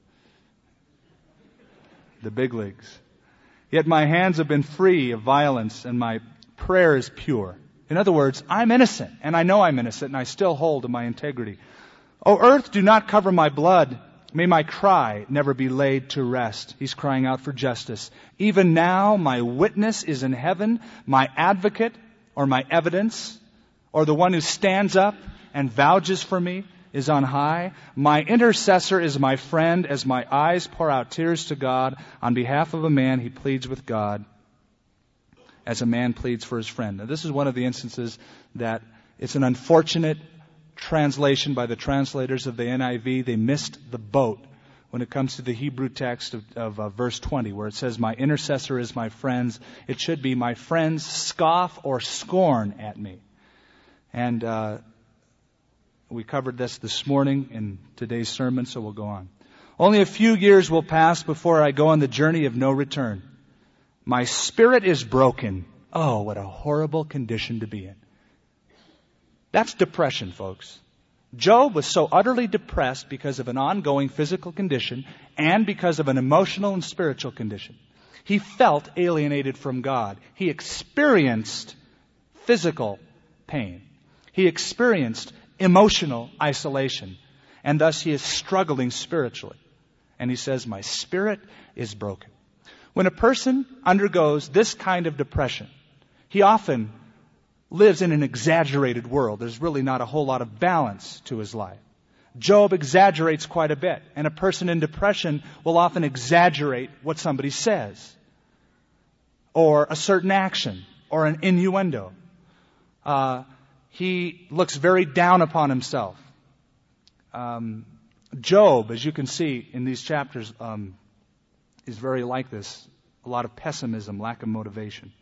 the big leagues. Yet my hands have been free of violence and my prayer is pure. In other words, I'm innocent and I know I'm innocent and I still hold to my integrity. O earth, do not cover my blood. May my cry never be laid to rest. He's crying out for justice. Even now my witness is in heaven, my advocate or my evidence or the one who stands up and vouches for me is on high. My intercessor is my friend. As my eyes pour out tears to God, on behalf of a man, he pleads with God as a man pleads for his friend. Now, this is one of the instances that it's an unfortunate translation by the translators of the N I V. They missed the boat when it comes to the Hebrew text of, of uh, verse twenty, where it says, my intercessor is my friends. It should be, my friends scoff or scorn at me. And uh we covered this this morning in today's sermon, so we'll go on. Only a few years will pass before I go on the journey of no return. My spirit is broken. Oh, what a horrible condition to be in. That's depression, folks. Job was so utterly depressed because of an ongoing physical condition and because of an emotional and spiritual condition. He felt alienated from God. He experienced physical pain. He experienced emotional isolation. And thus he is struggling spiritually. And he says, my spirit is broken. When a person undergoes this kind of depression, he often lives in an exaggerated world. There's really not a whole lot of balance to his life. Job exaggerates quite a bit. And a person in depression will often exaggerate what somebody says, or a certain action, or an innuendo. Uh, He looks very down upon himself. Um, Job, as you can see in these chapters, um, is very like this. A lot of pessimism, lack of motivation.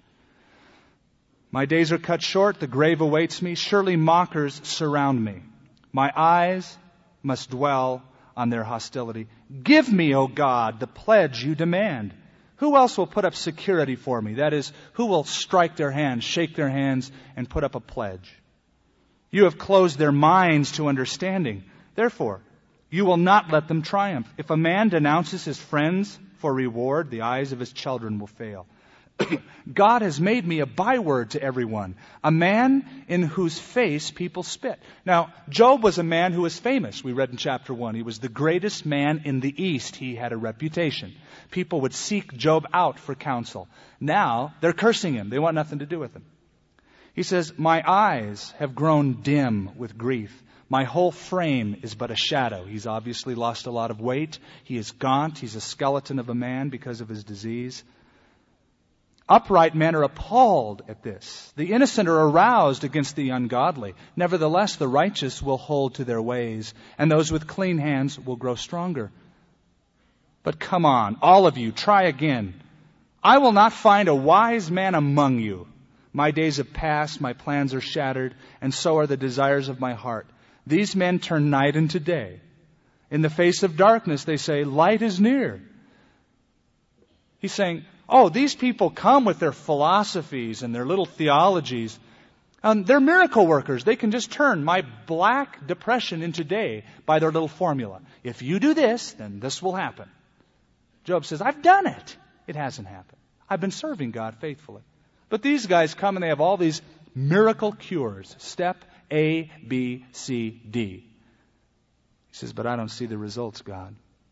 My days are cut short, the grave awaits me. Surely mockers surround me. My eyes must dwell on their hostility. Give me, O God, the pledge you demand. Who else will put up security for me? That is, who will strike their hands, shake their hands, and put up a pledge? You have closed their minds to understanding. Therefore, you will not let them triumph. If a man denounces his friends for reward, the eyes of his children will fail. God has made me a byword to everyone, a man in whose face people spit. Now, Job was a man who was famous. We read in chapter one. He was the greatest man in the East. He had a reputation. People would seek Job out for counsel. Now, they're cursing him. They want nothing to do with him. He says, my eyes have grown dim with grief. My whole frame is but a shadow. He's obviously lost a lot of weight. He is gaunt. He's a skeleton of a man because of his disease. Upright men are appalled at this. The innocent are aroused against the ungodly. Nevertheless, the righteous will hold to their ways, and those with clean hands will grow stronger. But come on, all of you, try again. I will not find a wise man among you. My days have passed, my plans are shattered, and so are the desires of my heart. These men turn night into day. In the face of darkness, they say, light is near. He's saying, oh, these people come with their philosophies and their little theologies. Um, they're miracle workers. They can just turn my black depression into day by their little formula. If you do this, then this will happen. Job says, I've done it. It hasn't happened. I've been serving God faithfully. But these guys come and they have all these miracle cures. Step A, B, C, D. He says, but I don't see the results, God.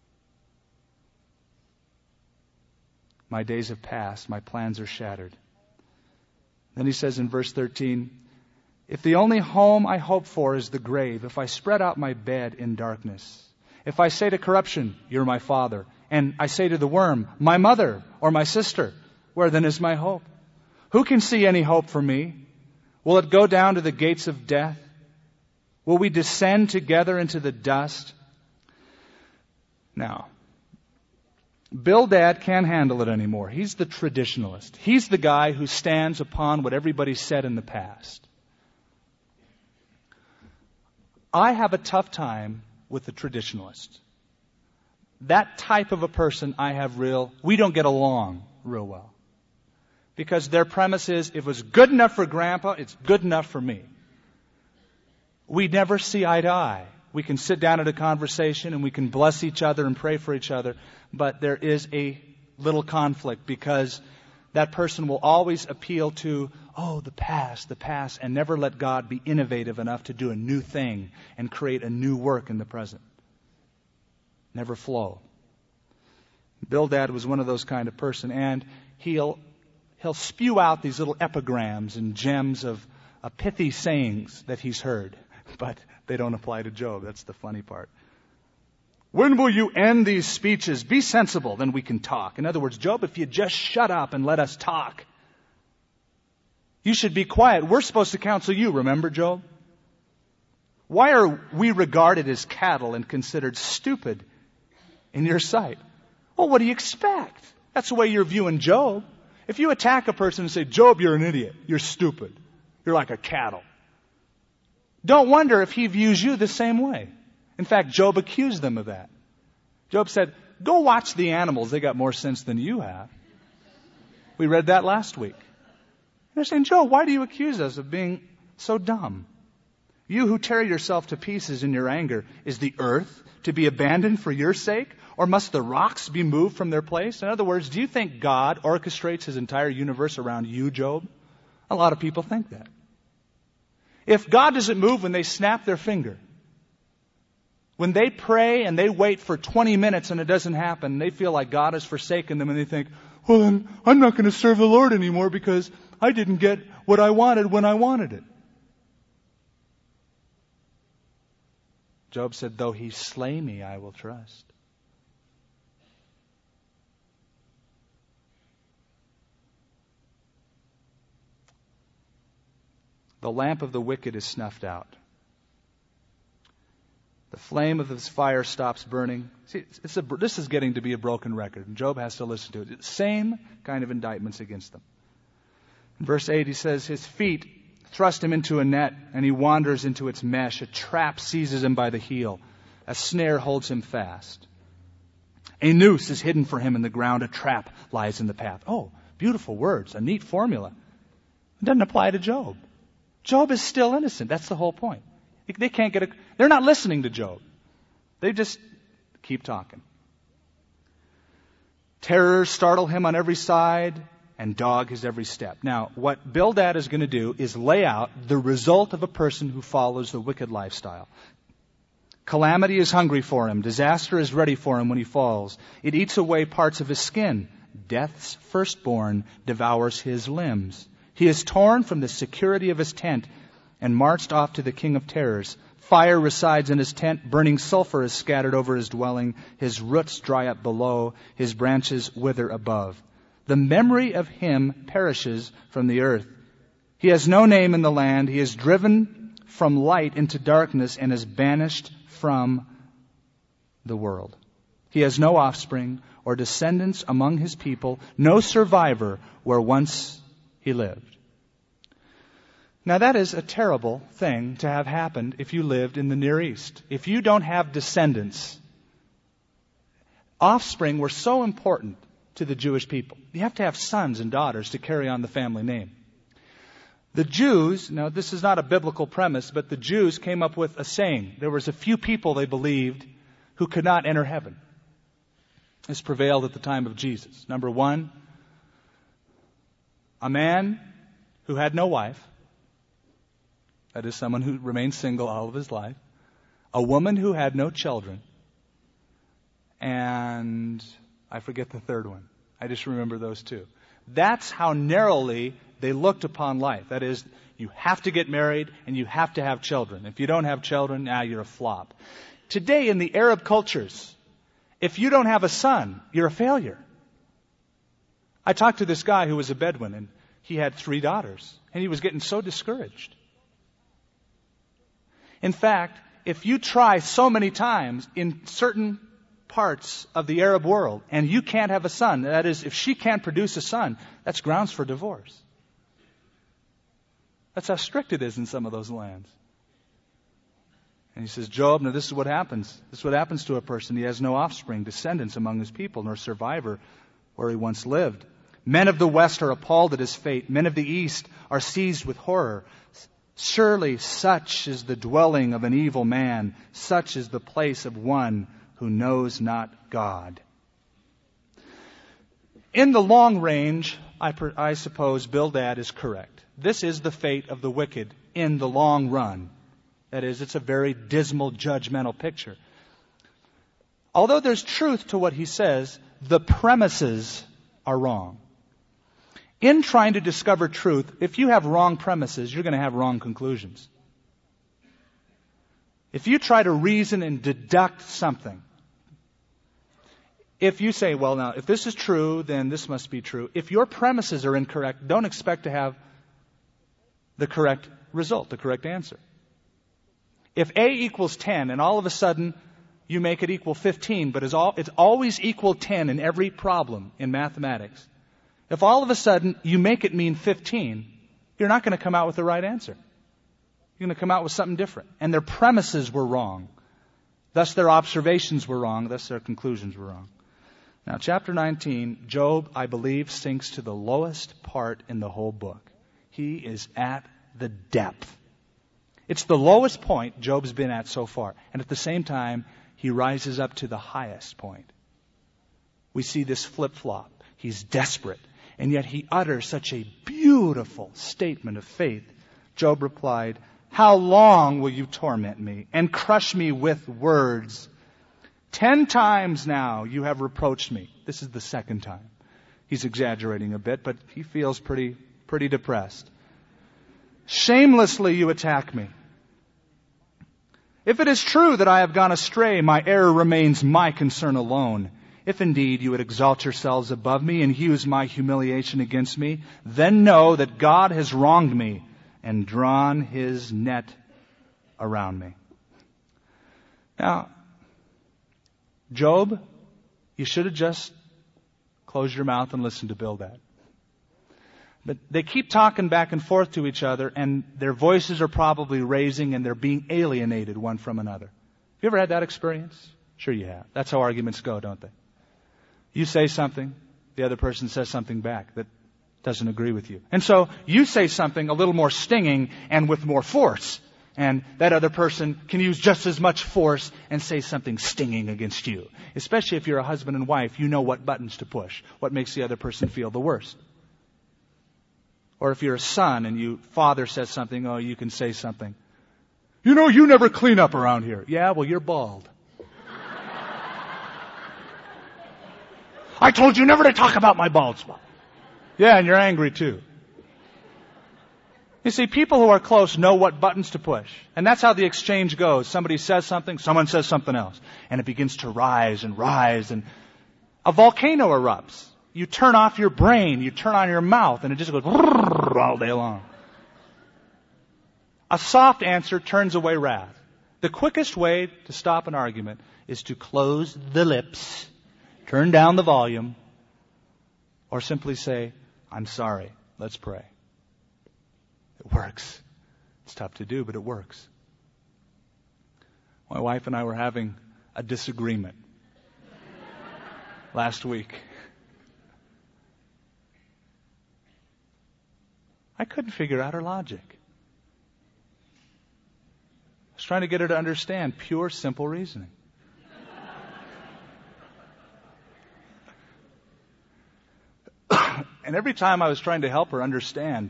My days have passed. My plans are shattered. Then he says in verse thirteen, if the only home I hope for is the grave, if I spread out my bed in darkness, if I say to corruption, you're my father, and I say to the worm, my mother or my sister, where then is my hope? Who can see any hope for me? Will it go down to the gates of death? Will we descend together into the dust? Now, Bildad can't handle it anymore. He's the traditionalist. He's the guy who stands upon what everybody said in the past. I have a tough time with the traditionalist. That type of a person I have real, we don't get along real well. Because their premise is, if it was good enough for Grandpa, it's good enough for me. We never see eye to eye. We can sit down at a conversation and we can bless each other and pray for each other, but there is a little conflict because that person will always appeal to, oh, the past, the past, and never let God be innovative enough to do a new thing and create a new work in the present. Never flow. Bildad was one of those kind of person, and he'll he'll spew out these little epigrams and gems of uh, pithy sayings that he's heard, but they don't apply to Job. That's the funny part. When will you end these speeches? Be sensible, then we can talk. In other words, Job, if you just shut up and let us talk. You should be quiet. We're supposed to counsel you, remember, Job? Why are we regarded as cattle and considered stupid in your sight? Well, what do you expect? That's the way you're viewing Job. If you attack a person and say, Job, you're an idiot, you're stupid, you're like a cattle, don't wonder if he views you the same way. In fact, Job accused them of that. Job said, go watch the animals. They got more sense than you have. We read that last week. And they're saying, Job, why do you accuse us of being so dumb? You who tear yourself to pieces in your anger, is the earth to be abandoned for your sake? Or must the rocks be moved from their place? In other words, do you think God orchestrates his entire universe around you, Job? A lot of people think that. If God doesn't move when they snap their finger, when they pray and they wait for twenty minutes and it doesn't happen, they feel like God has forsaken them and they think, well, then I'm not going to serve the Lord anymore because I didn't get what I wanted when I wanted it. Job said, though he slay me, I will trust. The lamp of the wicked is snuffed out. The flame of his fire stops burning. See, it's a, this is getting to be a broken record, and Job has to listen to it. Same kind of indictments against them. In verse eight, he says, his feet thrust him into a net, and he wanders into its mesh. A trap seizes him by the heel. A snare holds him fast. A noose is hidden for him in the ground. A trap lies in the path. Oh, beautiful words. A neat formula. It doesn't apply to Job. Job is still innocent. That's the whole point. They can't get a, they're not listening to Job. They just keep talking. Terrors startle him on every side and dog his every step. Now, what Bildad is going to do is lay out the result of a person who follows the wicked lifestyle. Calamity is hungry for him. Disaster is ready for him when he falls. It eats away parts of his skin. Death's firstborn devours his limbs. He is torn from the security of his tent and marched off to the king of terrors. Fire resides in his tent. Burning sulfur is scattered over his dwelling. His roots dry up below. His branches wither above. The memory of him perishes from the earth. He has no name in the land. He is driven from light into darkness and is banished from the world. He has no offspring or descendants among his people, no survivor where once he lived. Now that is a terrible thing to have happened if you lived in the Near East. If you don't have descendants, offspring were so important to the Jewish people. You have to have sons and daughters to carry on the family name. The Jews, now this is not a biblical premise, but the Jews came up with a saying. There was a few people they believed who could not enter heaven. This prevailed at the time of Jesus. Number one, a man who had no wife. That is someone who remained single all of his life. A woman who had no children. And I forget the third one. I just remember those two. That's how narrowly they looked upon life. That is, you have to get married and you have to have children. If you don't have children, now you're a flop. Today in the Arab cultures, if you don't have a son, you're a failure. I talked to this guy who was a Bedouin and he had three daughters and he was getting so discouraged. In fact, if you try so many times in certain parts of the Arab world and you can't have a son, that is, if she can't produce a son, that's grounds for divorce. That's how strict it is in some of those lands. And he says, Job, now this is what happens. This is what happens to a person. He has no offspring, descendants among his people, nor survivor where he once lived. Men of the West are appalled at his fate. Men of the East are seized with horror. Surely such is the dwelling of an evil man. Such is the place of one who knows not God. In the long range, I, per, I suppose Bildad is correct. This is the fate of the wicked in the long run. That is, it's a very dismal, judgmental picture. Although there's truth to what he says, the premises are wrong. In trying to discover truth, if you have wrong premises, you're going to have wrong conclusions. If you try to reason and deduct something, if you say, well, now, if this is true, then this must be true. If your premises are incorrect, don't expect to have the correct result, the correct answer. If A equals ten and all of a sudden you make it equal fifteen, but it's, all, it's always equal ten in every problem in mathematics, if all of a sudden you make it mean fifteen, you're not going to come out with the right answer. You're going to come out with something different. And their premises were wrong. Thus their observations were wrong. Thus their conclusions were wrong. Now, chapter nineteen, Job, I believe, sinks to the lowest part in the whole book. He is at the depth. It's the lowest point Job's been at so far. And at the same time, he rises up to the highest point. We see this flip-flop. He's desperate. And yet he utters such a beautiful statement of faith. Job replied, how long will you torment me and crush me with words? Ten times now you have reproached me. This is the second time. He's exaggerating a bit, but he feels pretty, pretty depressed. Shamelessly you attack me. If it is true that I have gone astray, my error remains my concern alone. If indeed you would exalt yourselves above me and use my humiliation against me, then know that God has wronged me and drawn his net around me. Now, Job, you should have just closed your mouth and listened to Bildad. But they keep talking back and forth to each other, and their voices are probably raising and they're being alienated one from another. You ever had that experience? Sure you have. That's how arguments go, don't they? You say something, the other person says something back that doesn't agree with you. And so you say something a little more stinging and with more force. And that other person can use just as much force and say something stinging against you. Especially if you're a husband and wife, you know what buttons to push, what makes the other person feel the worst. Or if you're a son and you father says something, oh, you can say something. You know, you never clean up around here. Yeah, well, you're bald. I told you never to talk about my bald spot. Yeah, and you're angry too. You see, people who are close know what buttons to push. And that's how the exchange goes. Somebody says something, someone says something else. And it begins to rise and rise. And a volcano erupts. You turn off your brain, you turn on your mouth, and it just goes all day long. A soft answer turns away wrath. The quickest way to stop an argument is to close the lips, turn down the volume, or simply say, I'm sorry, let's pray. It works. It's tough to do, but it works. My wife and I were having a disagreement last week. I couldn't figure out her logic. I was trying to get her to understand pure, simple reasoning. And every time I was trying to help her understand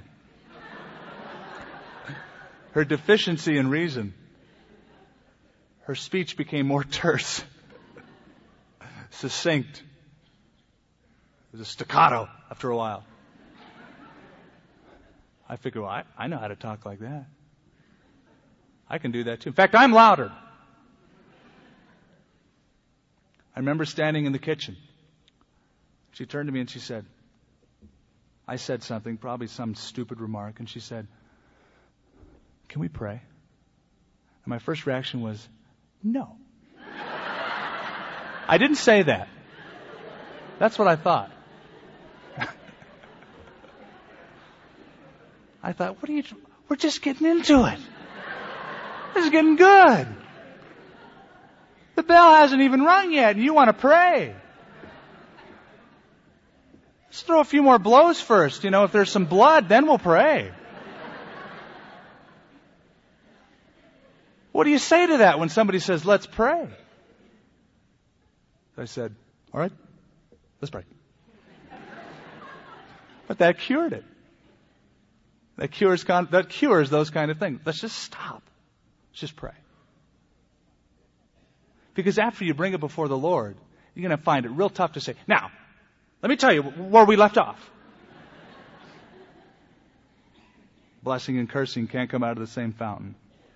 her deficiency in reason, her speech became more terse, succinct. It was a staccato after a while. I figured, well, I, I know how to talk like that. I can do that too. In fact, I'm louder. I remember standing in the kitchen. She turned to me and she said, I said something, probably some stupid remark, and she said, can we pray? And my first reaction was, no. I didn't say that. That's what I thought. I thought, what are you, we're just getting into it. This is getting good. The bell hasn't even rung yet, and you want to pray. Let's throw a few more blows first. You know, if there's some blood, then we'll pray. What do you say to that when somebody says, let's pray? I said, all right, let's pray. But that cured it. That cures, that cures those kind of things. Let's just stop. Let's just pray. Because after you bring it before the Lord, you're going to find it real tough to say, now, let me tell you where we left off. Blessing and cursing can't come out of the same fountain.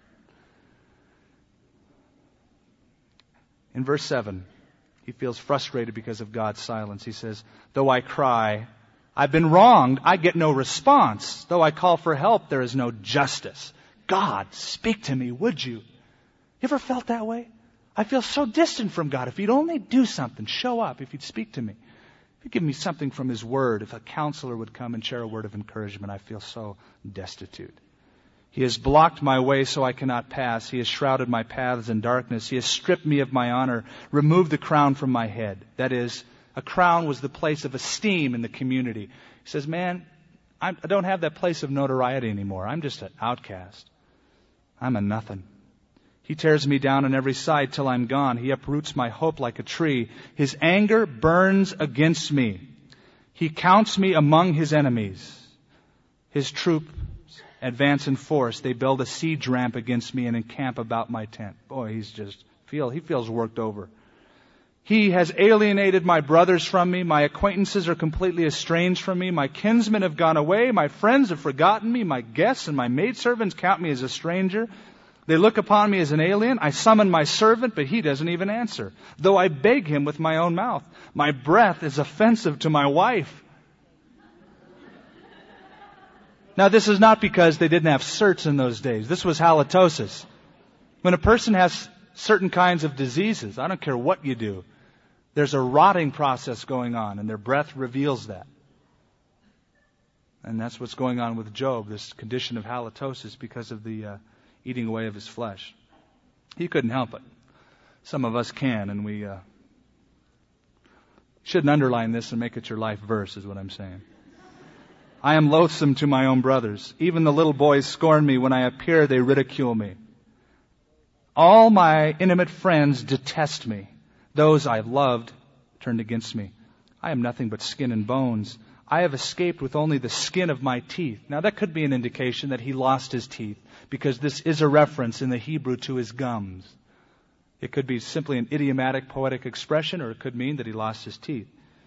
In verse seven, he feels frustrated because of God's silence. He says, though I cry, I've been wronged, I get no response. Though I call for help, there is no justice. God, speak to me, would you? You ever felt that way? I feel so distant from God. If He'd only do something, show up, if He'd speak to me. If He'd give me something from His Word, if a counselor would come and share a word of encouragement, I feel so destitute. He has blocked my way so I cannot pass. He has shrouded my paths in darkness. He has stripped me of my honor, removed the crown from my head. That is, a crown was the place of esteem in the community. He says, man, I don't have that place of notoriety anymore. I'm just an outcast. I'm a nothing. He tears me down on every side till I'm gone. He uproots my hope like a tree. His anger burns against me. He counts me among His enemies. His troops advance in force. They build a siege ramp against me and encamp about my tent. Boy, he's just feel he feels worked over. He has alienated my brothers from me. My acquaintances are completely estranged from me. My kinsmen have gone away. My friends have forgotten me. My guests and my maidservants count me as a stranger. They look upon me as an alien. I summon my servant, but he doesn't even answer, though I beg him with my own mouth. My breath is offensive to my wife. Now, this is not because they didn't have certs in those days. This was halitosis. When a person has certain kinds of diseases, I don't care what you do, there's a rotting process going on, and their breath reveals that. And that's what's going on with Job, this condition of halitosis because of the uh, eating away of his flesh. He couldn't help it. Some of us can, and we uh, shouldn't underline this and make it your life verse, is what I'm saying. I am loathsome to my own brothers. Even the little boys scorn me. When I appear, they ridicule me. All my intimate friends detest me. Those I loved turned against me. I am nothing but skin and bones. I have escaped with only the skin of my teeth. Now that could be an indication that he lost his teeth, because this is a reference in the Hebrew to his gums. It could be simply an idiomatic, poetic expression, or it could mean that he lost his teeth.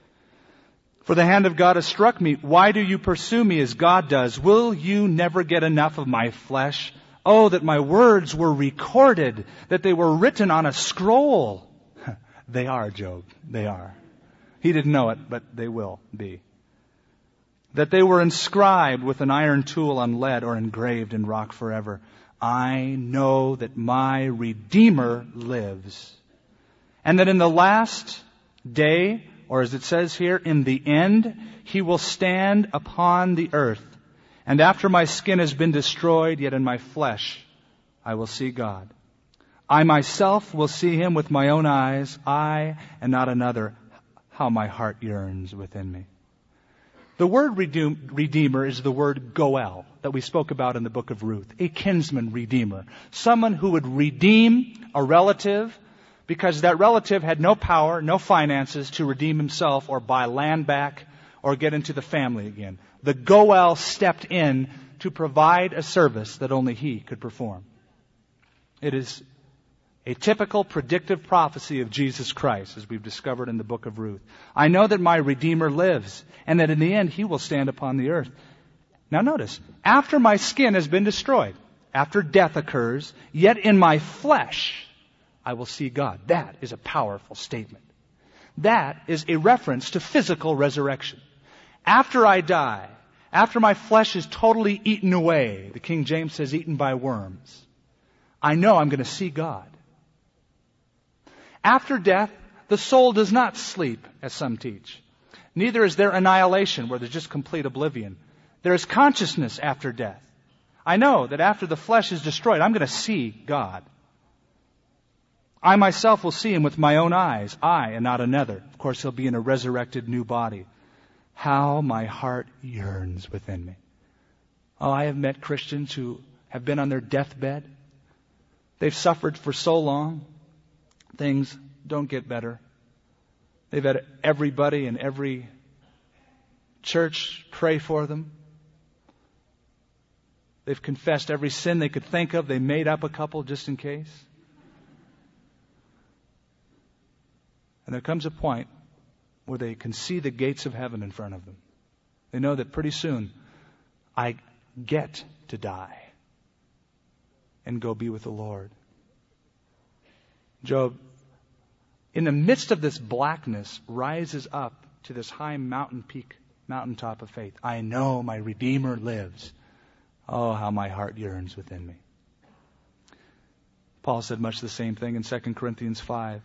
For the hand of God has struck me. Why do you pursue me as God does? Will you never get enough of my flesh? Oh, that my words were recorded, that they were written on a scroll. They are, Job. They are. He didn't know it, but they will be. That they were inscribed with an iron tool on lead or engraved in rock forever. I know that my Redeemer lives. And that in the last day, or as it says here, in the end, he will stand upon the earth. And after my skin has been destroyed, yet in my flesh I will see God. I myself will see him with my own eyes, I and not another. How my heart yearns within me. The word redeem, redeemer is the word goel that we spoke about in the book of Ruth. A kinsman redeemer. Someone who would redeem a relative because that relative had no power, no finances to redeem himself or buy land back or get into the family again. The goel stepped in to provide a service that only he could perform. It is a typical predictive prophecy of Jesus Christ, as we've discovered in the book of Ruth. I know that my Redeemer lives, and that in the end he will stand upon the earth. Now notice, after my skin has been destroyed, after death occurs, yet in my flesh I will see God. That is a powerful statement. That is a reference to physical resurrection. After I die, after my flesh is totally eaten away, the King James says eaten by worms, I know I'm going to see God. After death, the soul does not sleep, as some teach. Neither is there annihilation, where there's just complete oblivion. There is consciousness after death. I know that after the flesh is destroyed, I'm going to see God. I myself will see him with my own eyes, I and not another. Of course, he'll be in a resurrected new body. How my heart yearns within me. Oh, I have met Christians who have been on their deathbed. They've suffered for so long. Things don't get better. They've had everybody in every church pray for them. They've confessed every sin they could think of. They made up a couple just in case. And there comes a point where they can see the gates of heaven in front of them. They know that pretty soon I get to die and go be with the Lord. Job, in the midst of this blackness, rises up to this high mountain peak, mountaintop of faith. I know my Redeemer lives. Oh, how my heart yearns within me. Paul said much the same thing in Second Corinthians five.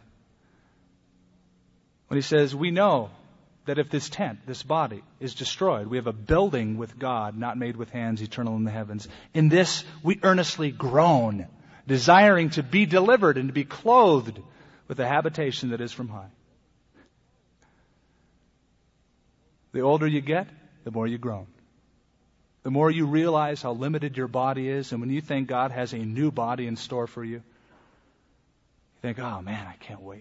When he says, we know that if this tent, this body, is destroyed, we have a building with God, not made with hands, eternal in the heavens. In this we earnestly groan, desiring to be delivered and to be clothed with a habitation that is from high. The older you get, the more you groan. The more you realize how limited your body is, and when you think God has a new body in store for you, you think, oh man, I can't wait.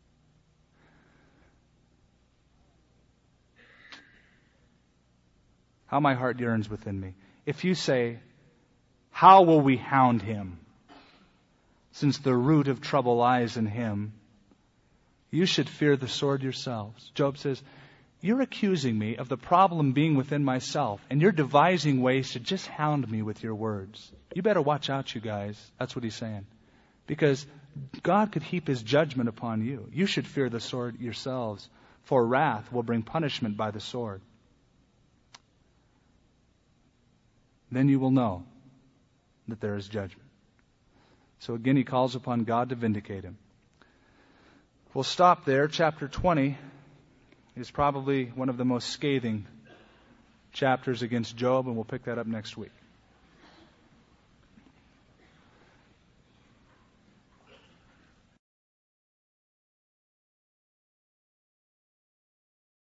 How my heart yearns within me. If you say, how will we hound him? Since the root of trouble lies in him, you should fear the sword yourselves. Job says, you're accusing me of the problem being within myself, and you're devising ways to just hound me with your words. You better watch out, you guys. That's what he's saying. Because God could heap his judgment upon you. You should fear the sword yourselves, for wrath will bring punishment by the sword. Then you will know that there is judgment. So again, he calls upon God to vindicate him. We'll stop there. Chapter twenty is probably one of the most scathing chapters against Job, and we'll pick that up next week.